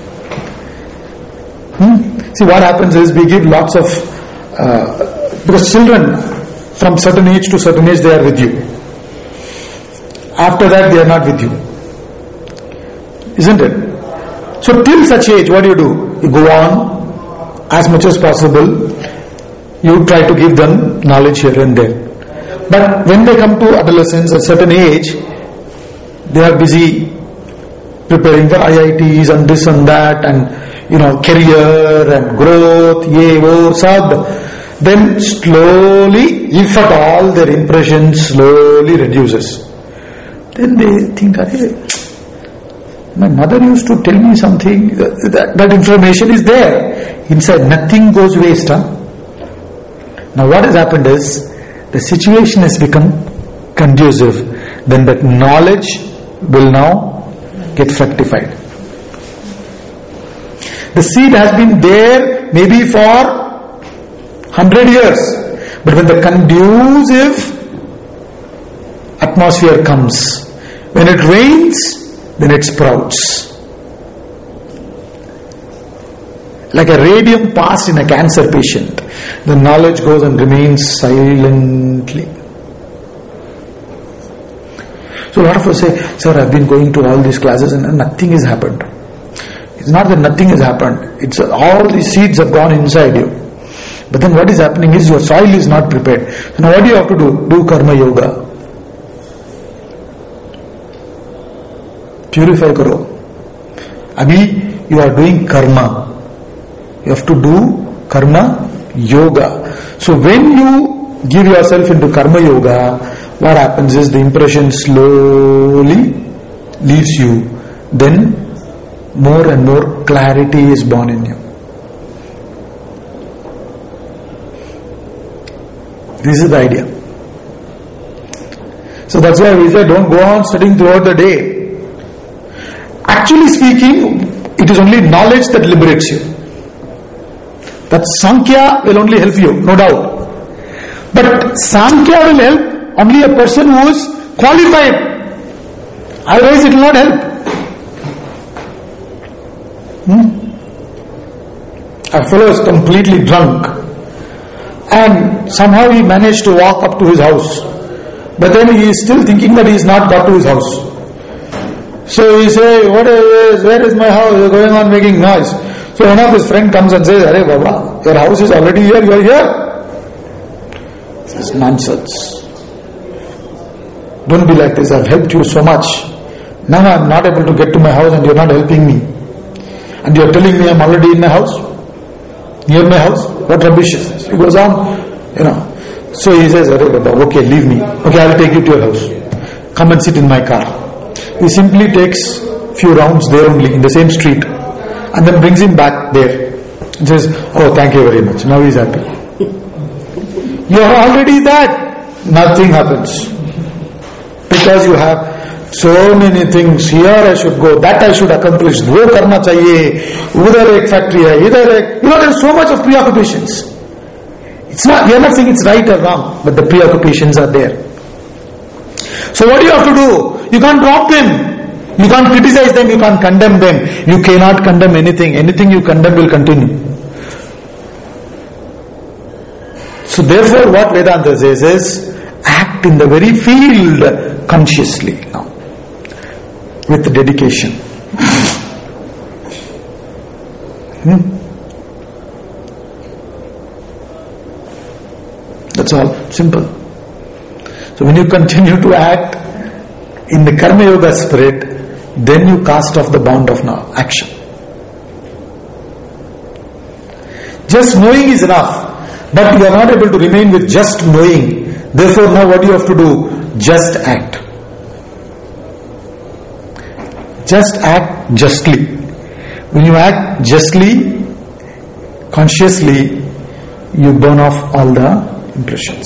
Hmm? See, what happens is we give lots of uh, because children from certain age to certain age they are with you. After that they are not with you, isn't it? So till such age, what do you do? You go on as much as possible. You try to give them knowledge here and there. But when they come to adolescence, at a certain age, they are busy preparing for I I Ts and this and that and you know, career and growth, ye, wo, sab. Then slowly, if at all, their impression slowly reduces. Then they think, my mother used to tell me something, that, that information is there. Inside, nothing goes waste. Huh? Now what has happened is, the situation has become conducive. Then that knowledge will now get fructified. The seed has been there maybe for hundred years, but when the conducive atmosphere comes, when it rains, then it sprouts. like a radium passed in a cancer patient. The knowledge goes and remains silently. So a lot of us say, sir, I've been going to all these classes and nothing has happened. It's not that nothing has happened. It's all the seeds have gone inside you. But then what is happening is your soil is not prepared. So now what do you have to do? Do karma yoga. Purify karo. Abhi, you are doing karma. You have to do karma yoga. So when you give yourself into karma yoga, what happens is the impression slowly leaves you. Then more and more clarity is born in you. This is the idea. So that's why we say don't go on studying throughout the day. Actually speaking, it is only knowledge that liberates you. That Sankhya will only help you, no doubt. But Sankhya will help only a person who is qualified. Otherwise it will not help. Hmm? A fellow is completely drunk and somehow he managed to walk up to his house. But then he is still thinking that he is not got to his house. So he say, what is, where is my house? You are going on making noise. So one of his friend comes and says, Arey Baba, your house is already here, you are here. This is nonsense. Don't be like this, I have helped you so much. Now I am not able to get to my house and you are not helping me. And you are telling me I am already in my house? Near my house? What rubbish is this? He goes on, you know. So he says, Arey Baba, okay, leave me. Okay, I will take you to your house. Come and sit in my car. He simply takes few rounds there only in the same street and then brings him back there and says, oh, thank you very much. Now he is happy. You are already that. Nothing happens. Because you have so many things. Here I should go, that I should accomplish, wo karna chahiye, udhar ek factory hai, idhar ek. You know, there is so much of preoccupations. It's not, we are not saying it's right or wrong, but the preoccupations are there. So what do you have to do? You can't drop them. You can't criticize them, you can't condemn them. You cannot condemn anything. Anything you condemn will continue. So therefore what Vedanta says is, act in the very field consciously now. With dedication. Hmm? That's all. Simple. So when you continue to act in the Karma Yoga spirit, then you cast off the bound of now action. Just knowing is enough, but you are not able to remain with just knowing. Therefore now what do you have to do? Just act. Just act justly. When you act justly, consciously, you burn off all the impressions.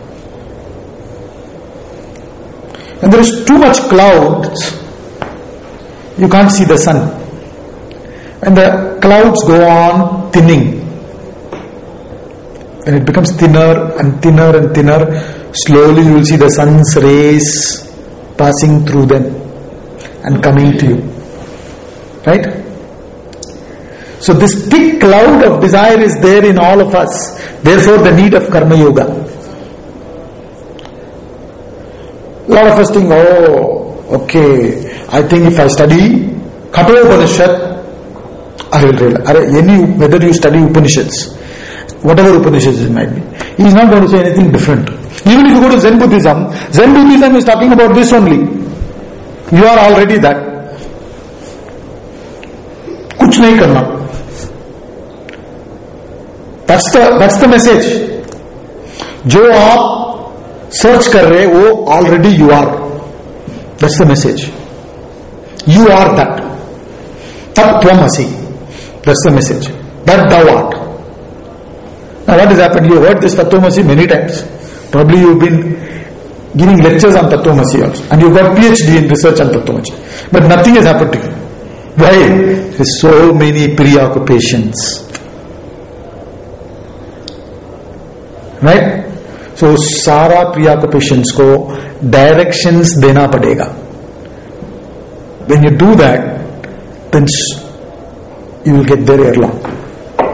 When there is too much clouds, you can't see the sun. When the clouds go on thinning, when it becomes thinner and thinner and thinner, slowly you will see the sun's rays passing through them and coming to you. Right? So this thick cloud of desire is there in all of us. Therefore the need of Karma Yoga. A lot of us think, oh, okay, I think if I study Katha Upanishad, I will realize. Any, whether you study Upanishads, whatever Upanishads it might be, he is not going to say anything different. Even if you go to Zen Buddhism, Zen Buddhism is talking about this only. You are already that. Kuch nahi karna. That's the, that's the message. जो आप search कर रहे वो already you are. That's the message. You are that. Tat Tvamasi. That's the message. That thou art. Now what has happened? You heard this Tatvamasi many times. Probably you've been giving lectures on Tatvamasi also. And you've got PhD in research on Tatvamasi. But nothing has happened to you. Why? There's so many preoccupations. Right? So सारा preoccupations को directions देना पड़ेगा. When you do that, then you will get there ere long.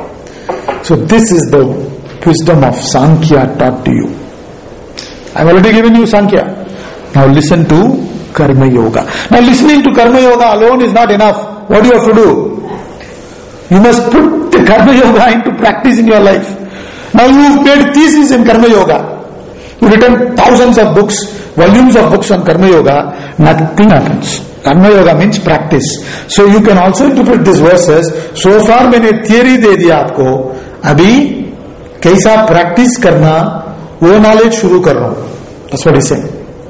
So this is the wisdom of Sankhya taught to you. I've already given you Sankhya. Now listen to Karma Yoga. Now listening to Karma Yoga alone is not enough. What do you have to do? You must put the Karma Yoga into practice in your life. Now you've made thesis in Karma Yoga. You've written thousands of books, volumes of books on Karma Yoga. Nothing happens. Karma Yoga means practice. So you can also interpret these verses. So far मैंने theory दे दिया आपको. अभी कैसा practice करना वो knowledge शुरू कर रहा हूँ. That's what he's saying.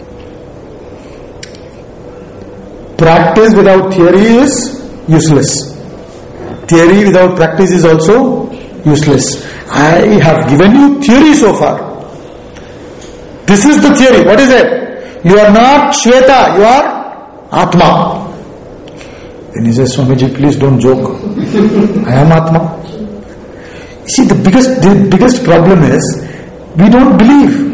Practice without theory is useless. Theory without practice is also useless. I have given you theory so far. This is the theory. What is it? You are not Shweta, you are Atma. Then he says, Swamiji, please don't joke. I am Atma. You see, the biggest, the biggest problem is, we don't believe.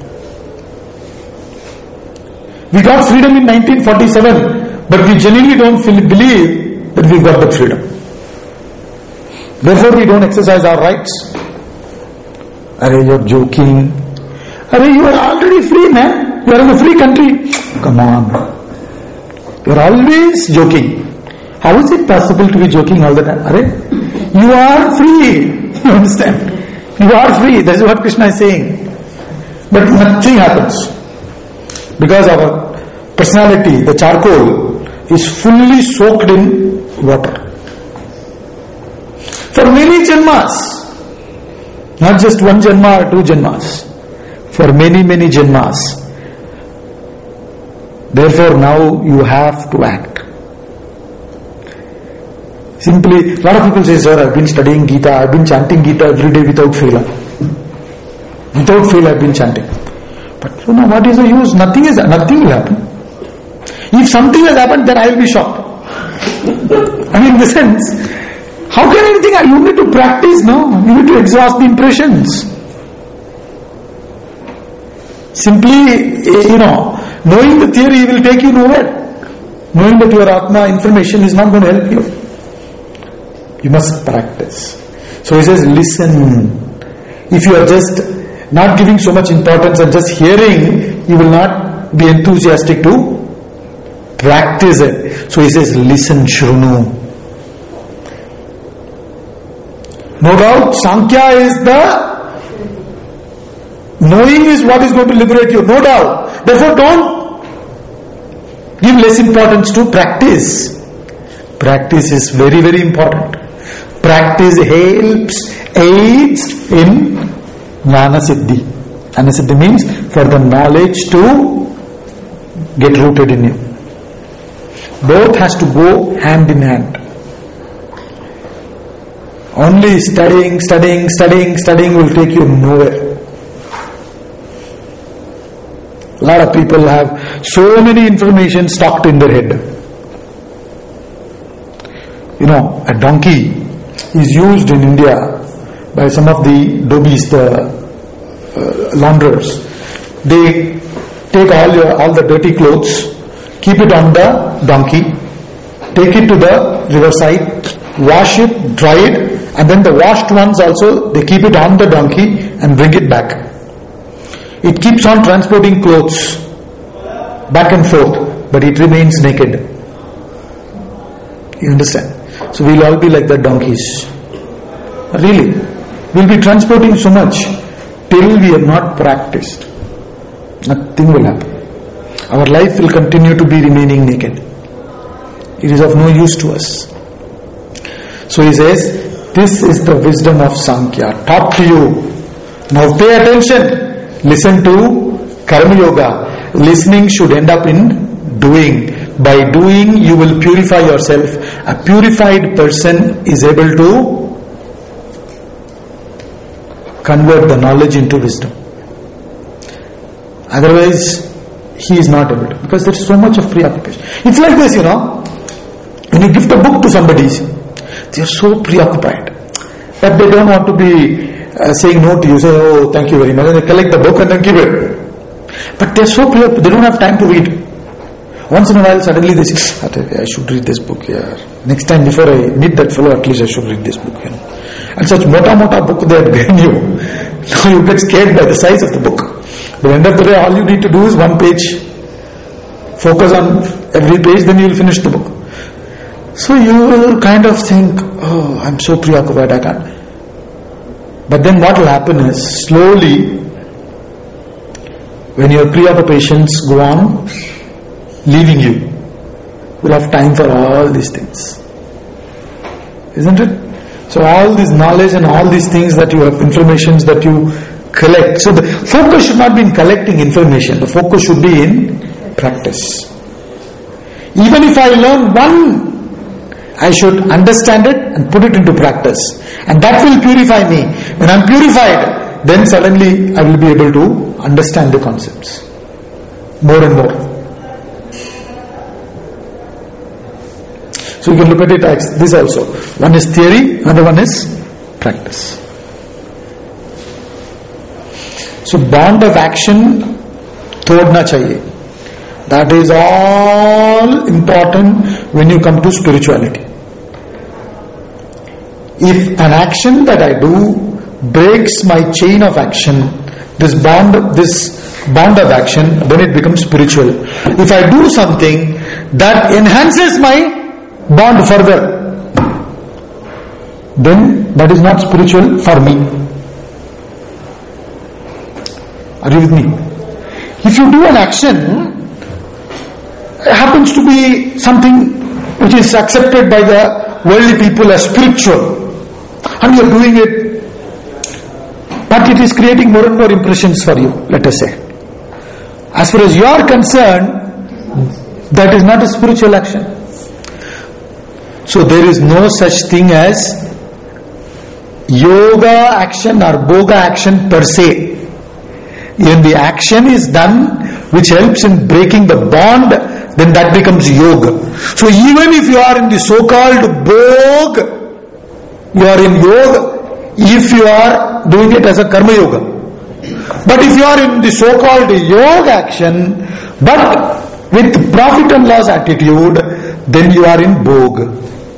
We got freedom in nineteen forty-seven, but we genuinely don't feel, believe that we got that freedom. Therefore, we don't exercise our rights. Arey, you're joking. Arey, you are already free, man. You are in a free country. Come on. You are always joking. How is it possible to be joking all the time? Arey, you are free. You understand? You are free. That is what Krishna is saying. But nothing happens. Because our personality, the charcoal, is fully soaked in water. For many janmas, not just one janma or two janmas, for many, many janmas. Therefore, now you have to act. Simply, a lot of people say, sir, I've been studying Gita, I've been chanting Gita every day without fail. Without fail, I've been chanting. But so now, what is the use? Nothing is, nothing will happen. If something has happened, then I will be shocked. I mean, in the sense, how can anything happen? You need to practice, no? You need to exhaust the impressions. Simply, you know, knowing the theory will take you nowhere. Knowing that your Atma information is not going to help you. You must practice. So he says, listen. If you are just not giving so much importance and just hearing, you will not be enthusiastic to practice it. So he says, listen, Shrunu. No doubt, Sankhya is the knowing is what is going to liberate you. No doubt. Therefore, don't give less importance to practice. Practice is very, very important. Practice helps, aids in Jnana Siddhi. Jnana Siddhi means for the knowledge to get rooted in you. Both has to go hand in hand. Only studying, studying, studying, studying will take you nowhere. A lot of people have so many information stocked in their head. You know, a donkey is used in India by some of the dhobis, the uh, launderers. They take all your all the dirty clothes, keep it on the donkey, take it to the riverside, wash it, dry it, and then the washed ones also, they keep it on the donkey and bring it back. It keeps on transporting clothes back and forth, but it remains naked. You understand? So we'll all be like the donkeys. Really. We'll be transporting so much till we have not practiced. Nothing will happen. Our life will continue to be remaining naked. It is of no use to us. So he says, this is the wisdom of Sankhya, taught to you. Now pay attention. Listen to Karma Yoga. Listening should end up in doing. By doing, you will purify yourself. A purified person is able to convert the knowledge into wisdom. Otherwise, he is not able to. Because there is so much of preoccupation. It's like this, you know. When you gift a book to somebody, they are so preoccupied that they don't want to be uh, saying no to you. Say, oh, thank you very much. And they collect the book and then give it. But they are so preoccupied, they don't have time to read. Once in a while, suddenly they say, I should read this book here. Next time before I meet that fellow, at least I should read this book. You know. and such mota mota book they have given you. Now you get scared by the size of the book. At the end of the day, all you need to do is one page. Focus on every page, then you will finish the book. So you will kind of think, oh, I'm so preoccupied, I can't. But then what will happen is, slowly, when your preoccupations go on leaving you, you will have time for all these things. Isn't it? So all this knowledge and all these things that you have, informations that you collect. So the focus should not be in collecting information. The focus should be in practice. Even if I learn one, I should understand it and put it into practice. And that will purify me. When I am purified, then suddenly I will be able to understand the concepts more and more. So you can look at it as this also. One is theory, another one is practice. So bond of action todna chahiye. That is all important when you come to spirituality. If an action that I do breaks my chain of action, this bond, this bond of action, then it becomes spiritual. If I do something that enhances my bond further, then that is not spiritual for me. Are you with me? If you do an action, it happens to be something which is accepted by the worldly people as spiritual, and you are doing it, but it is creating more and more impressions for you, let us say. As far as you are concerned, that is not a spiritual action. So there is no such thing as yoga action or boga action per se. When the action is done which helps in breaking the bond, then that becomes yoga. So even if you are in the so-called bhog, you are in yoga if you are doing it as a karma yoga. But if you are in the so-called yoga action, but with profit and loss attitude, then you are in bhog.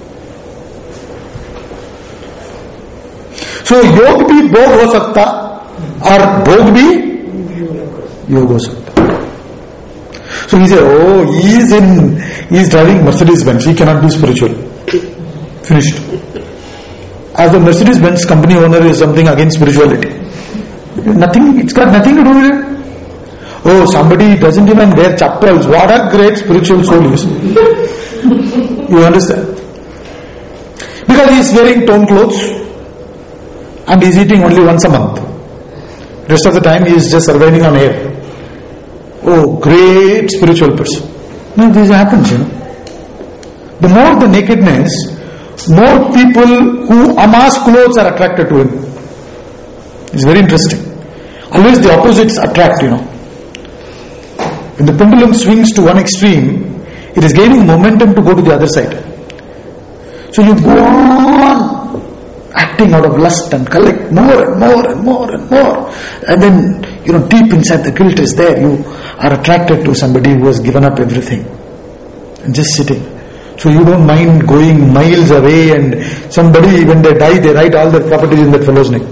So योग भी भोग हो सकता और भोग भी योग हो सकता. So he said, oh, he is in, he is driving Mercedes Benz, he cannot be spiritual. Finished. As the Mercedes Benz company owner is something against spirituality. Nothing, it's got nothing to do with it. Oh, somebody doesn't even wear chappals. What a great spiritual soul he is. You understand? Because he is wearing torn clothes and he is eating only once a month. Rest of the time he is just surviving on air. Oh, great spiritual person. No, this happens, you know. The more the nakedness, more people who amass clothes are attracted to him. It's very interesting. Always the opposites attract, you know. When the pendulum swings to one extreme, it is gaining momentum to go to the other side. So you go on acting out of lust and collect more and more and more and more. And then, you know, deep inside the guilt is there. You are attracted to somebody who has given up everything and just sitting. So you don't mind going miles away, and somebody, when they die, they write all their properties in that fellow's name.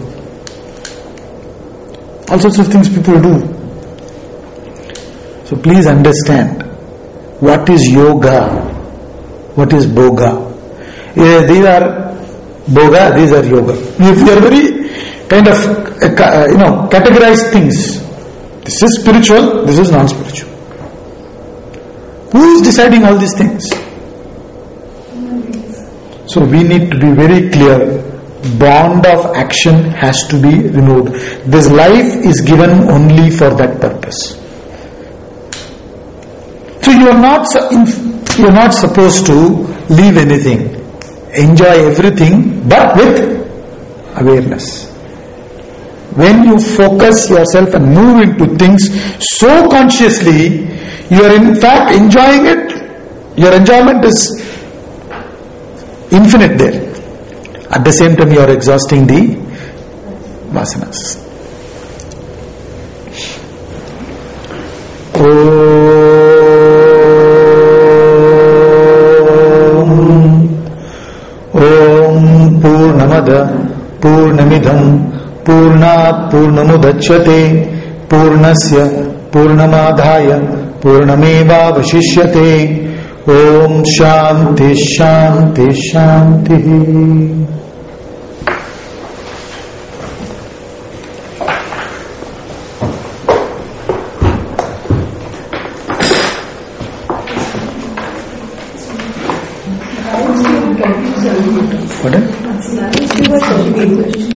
All sorts of things people do. So please understand, what is yoga? What is boga? Yeah, these are boga, these are yoga. If you are very kind of, uh, you know, categorize things. This is spiritual, this is non-spiritual. Who is deciding all these things? So we need to be very clear. Bond of action has to be removed. This life is given only for that purpose. So you are not you are not supposed to leave anything. Enjoy everything, but with awareness. When you focus yourself and move into things so consciously, you are in fact enjoying it. Your enjoyment is infinite there. At the same time, you are exhausting the vasanas. Om Om Purnamada पूर्णमिदं पूर्णात् पूर्णमुदच्यते पूर्णस्य पूर्णमादाय पूर्णमेवावशिष्यते। ओम शांति शांति शांति। Pardon?